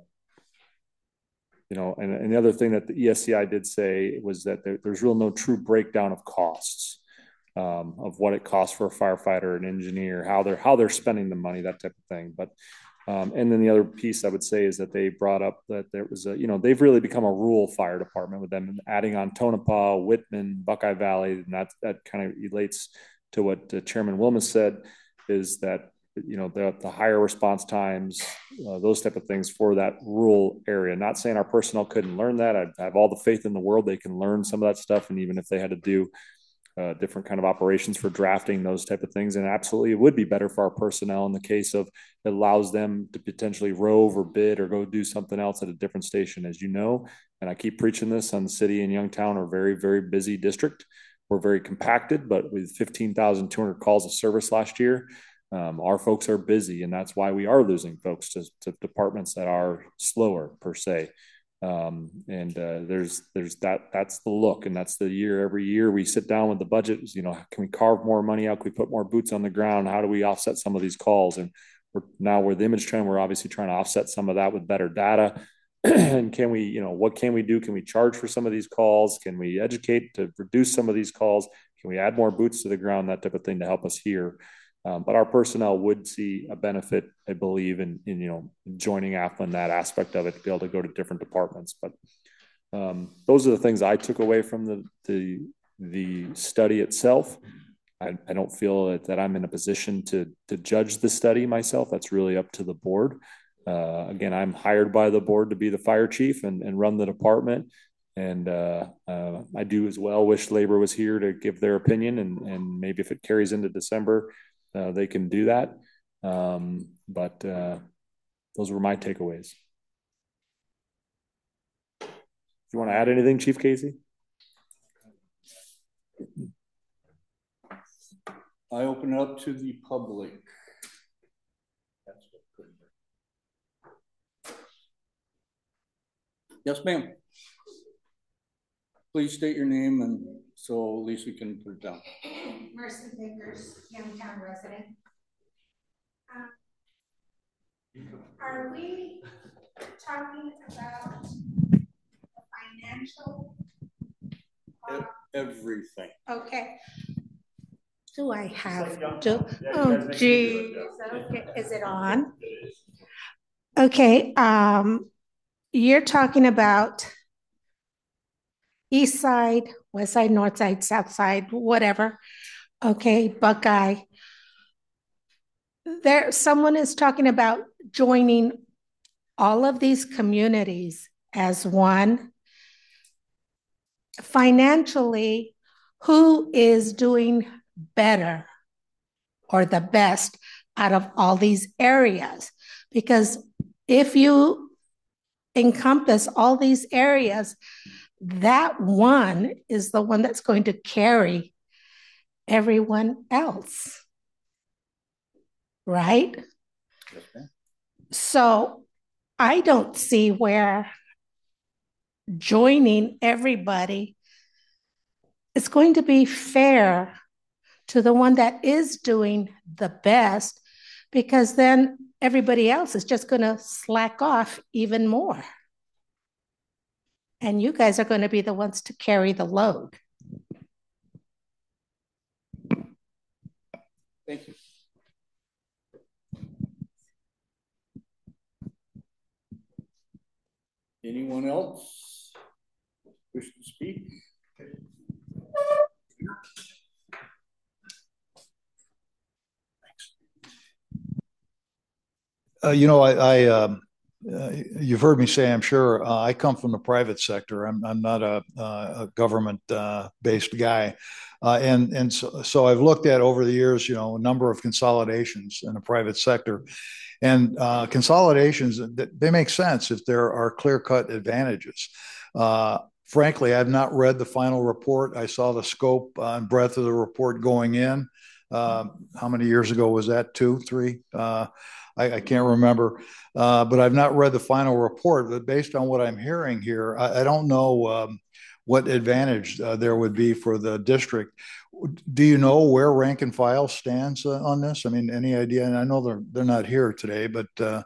you know, and, and the other thing that the E S C I did say was that there, there's real no true breakdown of costs, um, of what it costs for a firefighter, an engineer, how they're, how they're spending the money, that type of thing. But, um, and then the other piece I would say is that they brought up that there was a, you know, they've really become a rural fire department with them adding on Tonopah, Whitman, Buckeye Valley. And that, that kind of relates to what uh, Chairman Wilmus said, is that, you know, the, the higher response times, uh, those type of things for that rural area. Not saying our personnel couldn't learn that. I have all the faith in the world they can learn some of that stuff. And even if they had to do uh, different kind of operations for drafting, those type of things, and absolutely it would be better for our personnel in the case of it allows them to potentially rove or bid or go do something else at a different station, as you know. And I keep preaching this, Sun City and Youngtown are very, very busy district. We're very compacted, but with fifteen thousand two hundred calls of service last year, Um, our folks are busy, and that's why we are losing folks to, to departments that are slower per se. Um, and uh, there's there's that that's the look, and that's the year. Every year we sit down with the budget. You know, can we carve more money out? Can we put more boots on the ground? How do we offset some of these calls? And we're now we're the image trend. We're obviously trying to offset some of that with better data. and can we, you know, what can we do? Can we charge for some of these calls? Can we educate to reduce some of these calls? Can we add more boots to the ground, that type of thing to help us here? Um, but our personnel would see a benefit, I believe, in, in you know, joining A F M A in that aspect of it, to be able to go to different departments. But um, those are the things I took away from the the, the study itself. I, I don't feel that, that I'm in a position to to judge the study myself. That's really up to the board. Uh, again, I'm hired by the board to be the fire chief and, and run the department. And uh, uh, I do as well wish labor was here to give their opinion, and, and maybe if it carries into December, uh, they can do that. Um, but uh, those were my takeaways. Do you want to add anything, Chief Casey? I open it up to the public. Yes, ma'am. Please state your name and so Lisa can put it down. Mercy Vickers, Youngtown resident. Um, are we talking about financial? Uh, Everything. Okay. Do I have to? Oh, geez. Okay. Is it on? Okay. Um, you're talking about east side, west side, north side, south side, whatever. Okay, Buckeye. There, someone is talking about joining all of these communities as one. Financially, who is doing better or the best out of all these areas? Because if you encompass all these areas, that one is the one that's going to carry everyone else, right? Okay. So I don't see where joining everybody is going to be fair to the one that is doing the best, because then everybody else is just going to slack off even more. And you guys are going to be the ones to carry the load. Thank you. Anyone else wish to speak? Uh, you know, I, I um, uh, you've heard me say, I'm sure, uh, I come from the private sector. I'm, I'm not a, uh, a government-based uh, guy. Uh, and and so, so I've looked at over the years, you know, a number of consolidations in the private sector. And uh, consolidations, they make sense if there are clear-cut advantages. Uh, frankly, I've not read the final report. I saw the scope and breadth of the report going in. Uh, how many years ago was that? Two, three? Uh, I, I can't remember, uh, but I've not read the final report. But based on what I'm hearing here, I, I don't know um, what advantage uh, there would be for the district. Do you know where rank and file stands uh, on this? I mean, any idea? And I know they're they're not here today, but uh,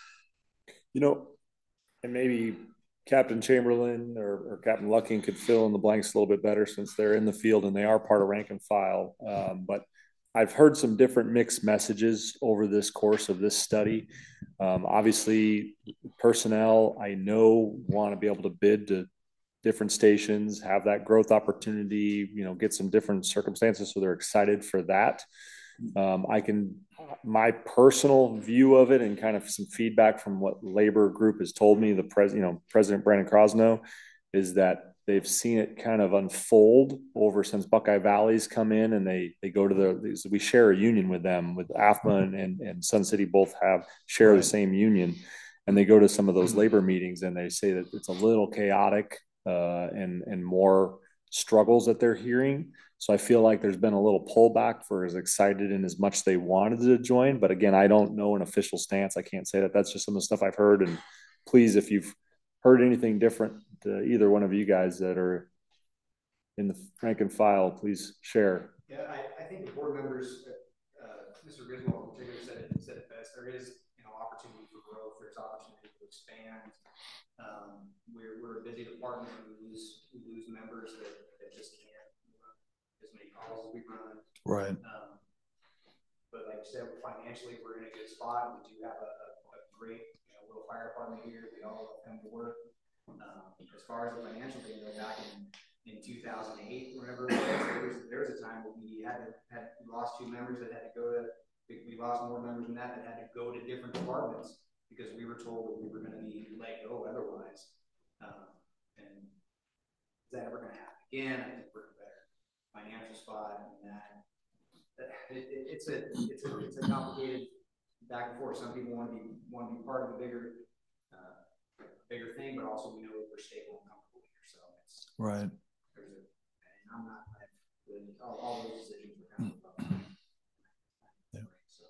you know, and maybe Captain Chamberlain or, or Captain Lucking could fill in the blanks a little bit better, since they're in the field and they are part of rank and file. Um, but I've heard some different mixed messages over this course of this study. Um, obviously, personnel I know want to be able to bid to different stations, have that growth opportunity, you know, get some different circumstances. So they're excited for that. Um, I can, my personal view of it and kind of some feedback from what labor group has told me, the pres, you know, President Brandon Crosno, is that they've seen it kind of unfold over since Buckeye Valley's come in, and they they go to the, we share a union with them, with A F M A and, and, and Sun City both have share right. the same union, and they go to some of those labor meetings and they say that it's a little chaotic uh, and and more struggles that they're hearing. So I feel like there's been a little pullback for as excited and as much they wanted to join. But again, I don't know an official stance. I can't say that. That's just some of the stuff I've heard. And please, if you've heard anything different, to either one of you guys that are in the rank and file, please share. Yeah, I, I think the board members, uh, Mister Griswold in particular said it, said it best. There is, you know, opportunity for growth. There's opportunity for expand. Um, we're, we're a busy department. We lose, we lose members that, that just can't run as many calls as we run. Right. Um, but like I said, financially, we're in a good spot. We do have a, a, a great, you know, little fire department here. We all come to work. Um, as far as the financial thing, though, back in, in two thousand eight, whenever it was, there was, there was a time when we had to, had, we lost two members that had to go to, we lost more members than that that had to go to different departments because we were told that we were going to be let go otherwise. Um, and is that ever going to happen again? I think we're in a better financial spot than that. It, it, it's a it's a it's a complicated back and forth. Some people want to be want to be part of a bigger uh, bigger thing, but also we know that we're stable and comfortable here. So it's right. There's a, and I'm not I've really, all, all those decisions were kind of about. Yeah. So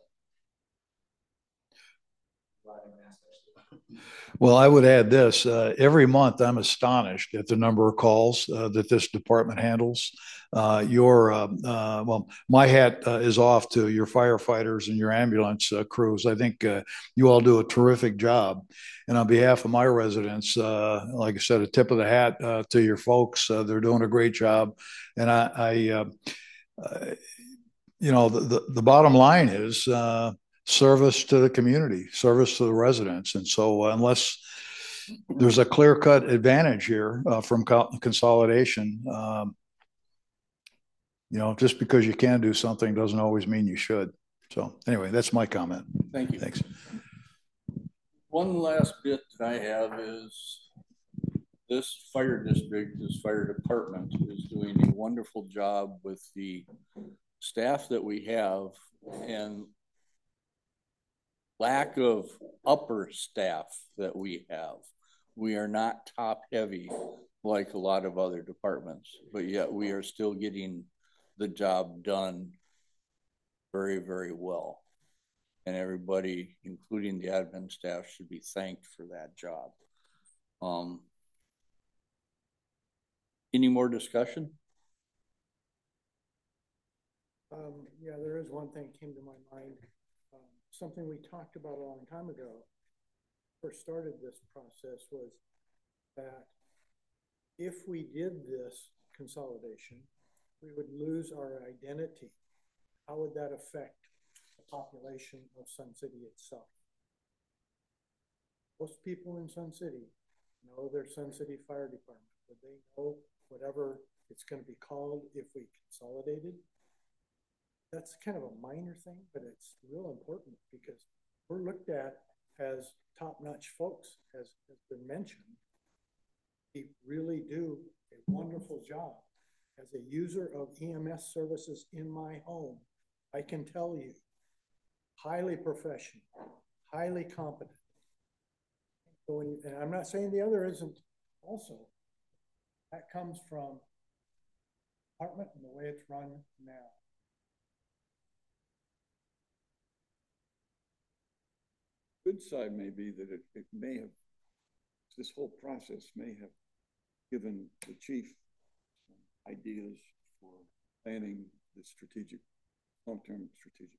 a lot of aspects. Well, I would add this. Uh, every month, I'm astonished at the number of calls uh, that this department handles. Uh, your, uh, uh, well, my hat uh, is off to your firefighters and your ambulance uh, crews. I think uh, you all do a terrific job. And on behalf of my residents, uh, like I said, a tip of the hat uh, to your folks. Uh, they're doing a great job. And I, I uh, uh, you know, the, the, the bottom line is, uh, service to the community, service to the residents. And so uh, unless there's a clear-cut advantage here uh, from co- consolidation, um, you know, just because you can do something doesn't always mean you should. So anyway, that's my comment. Thank you. Thanks. One last bit that I have is this fire district, this fire department is doing a wonderful job with the staff that we have and lack of upper staff that we have. We are not top heavy like a lot of other departments, but yet we are still getting the job done very, very well. And everybody, including the admin staff, should be thanked for that job. Um, any more discussion? Um, yeah, there is one thing that came to my mind. Um, something we talked about a long time ago, first started this process, was that if we did this consolidation, we would lose our identity. How would that affect the population of Sun City itself? Most people in Sun City know their Sun City Fire Department. Would they know whatever it's going to be called if we consolidated? That's kind of a minor thing, but it's real important because we're looked at as top-notch folks, as has been mentioned. We really do a wonderful job. As a user of E M S services in my home, I can tell you, highly professional, highly competent. So when you, and I'm not saying the other isn't also. That comes from the department and the way it's run now. Good side may be that it, it may have, this whole process may have given the chief ideas for planning the strategic, long-term strategic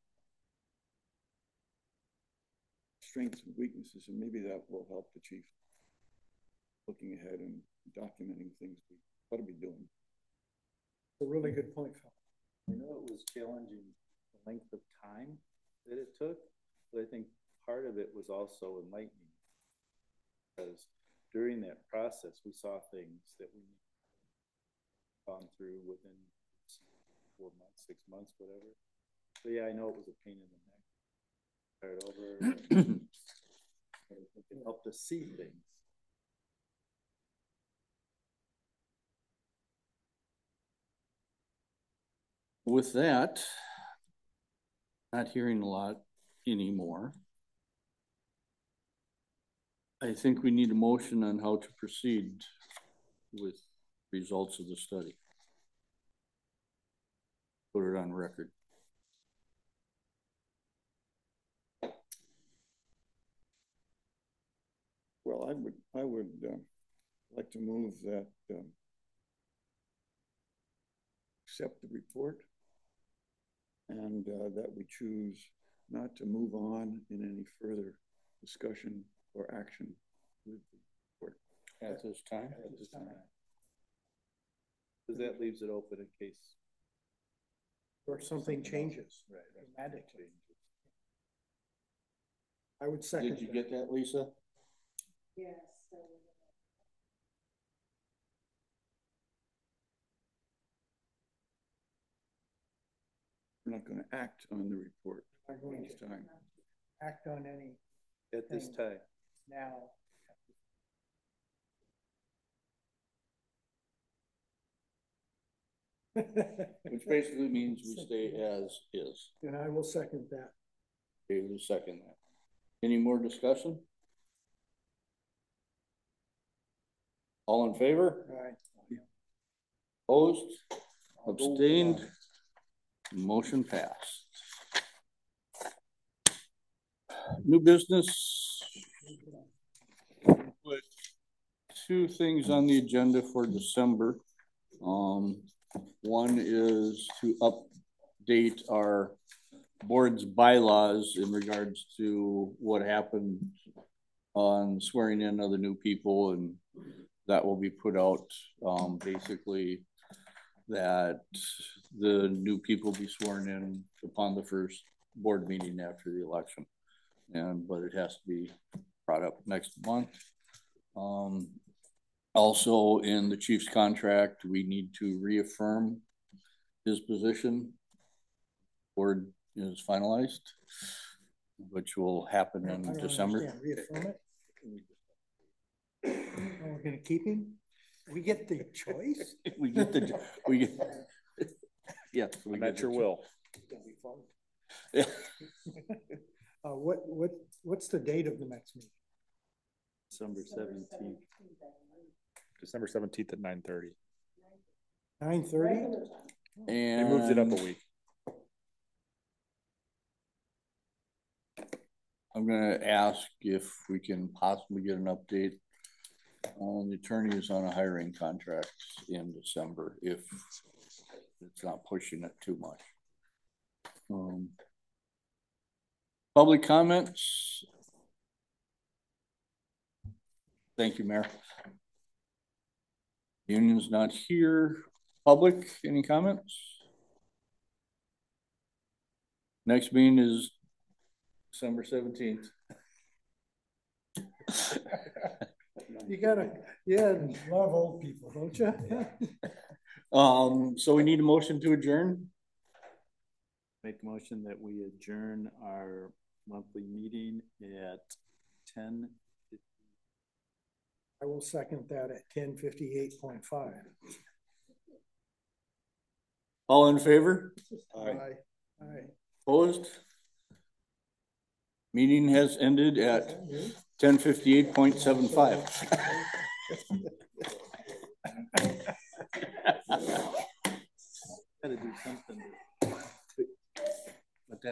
strengths and weaknesses, and maybe that will help the chief looking ahead and documenting things we ought to be doing. A really good point, Phil. I know it was challenging the length of time that it took, but I think part of it was also enlightening because during that process, we saw things that we gone through within four months, six months, whatever. So yeah, I know it was a pain in the neck. Start over. And it can help us see things. With that, not hearing a lot anymore. I think we need a motion on how to proceed with results of the study. Put it on record. Well, I would, I would uh, like to move that um, accept the report and uh, that we choose not to move on in any further discussion or action At this time? At this time. Because that leaves it open in case. Or something changes Right. dramatically. I would second. Did you get that, Lisa? Yes. We're not going to act on the report I'm going this to time. act on any At this Thing. time. now. Which basically means we stay as is. And I will second that. Okay, we'll second that. Any more discussion? All in favor? Right. Opposed? Abstained? Motion passed. New business. Put two things on the agenda for December. Um, one is to update our board's bylaws in regards to what happened on swearing in of the new people, and that will be put out, um, basically that the new people be sworn in upon the first board meeting after the election. And, but it has to be brought up next month. Um, also in the chief's contract, we need to reaffirm his position. Board is finalized, which will happen in I don't December. understand. Reaffirm it? Oh, we're gonna keep him? We get the choice? We get the, we get, yeah. we I'm get at your the- will. Yeah. Uh, what, what, what's the date of the next meeting? December seventeenth. December seventeenth at nine thirty. Nine thirty? And They moved it up a week. I'm gonna ask if we can possibly get an update on the attorneys on a hiring contract in December, if it's not pushing it too much. Um, public comments. Thank you, Mayor. Union's not here. Public, any comments? Next meeting is December seventeenth. You gotta, yeah, love old people, don't you? Um, so we need a motion to adjourn. Make a motion that we adjourn our monthly meeting at ten. I will second that at ten fifty-eight point five. All in favor? Aye. Aye. Opposed? Meeting has ended at ten fifty-eight point seven five. Gotta do something.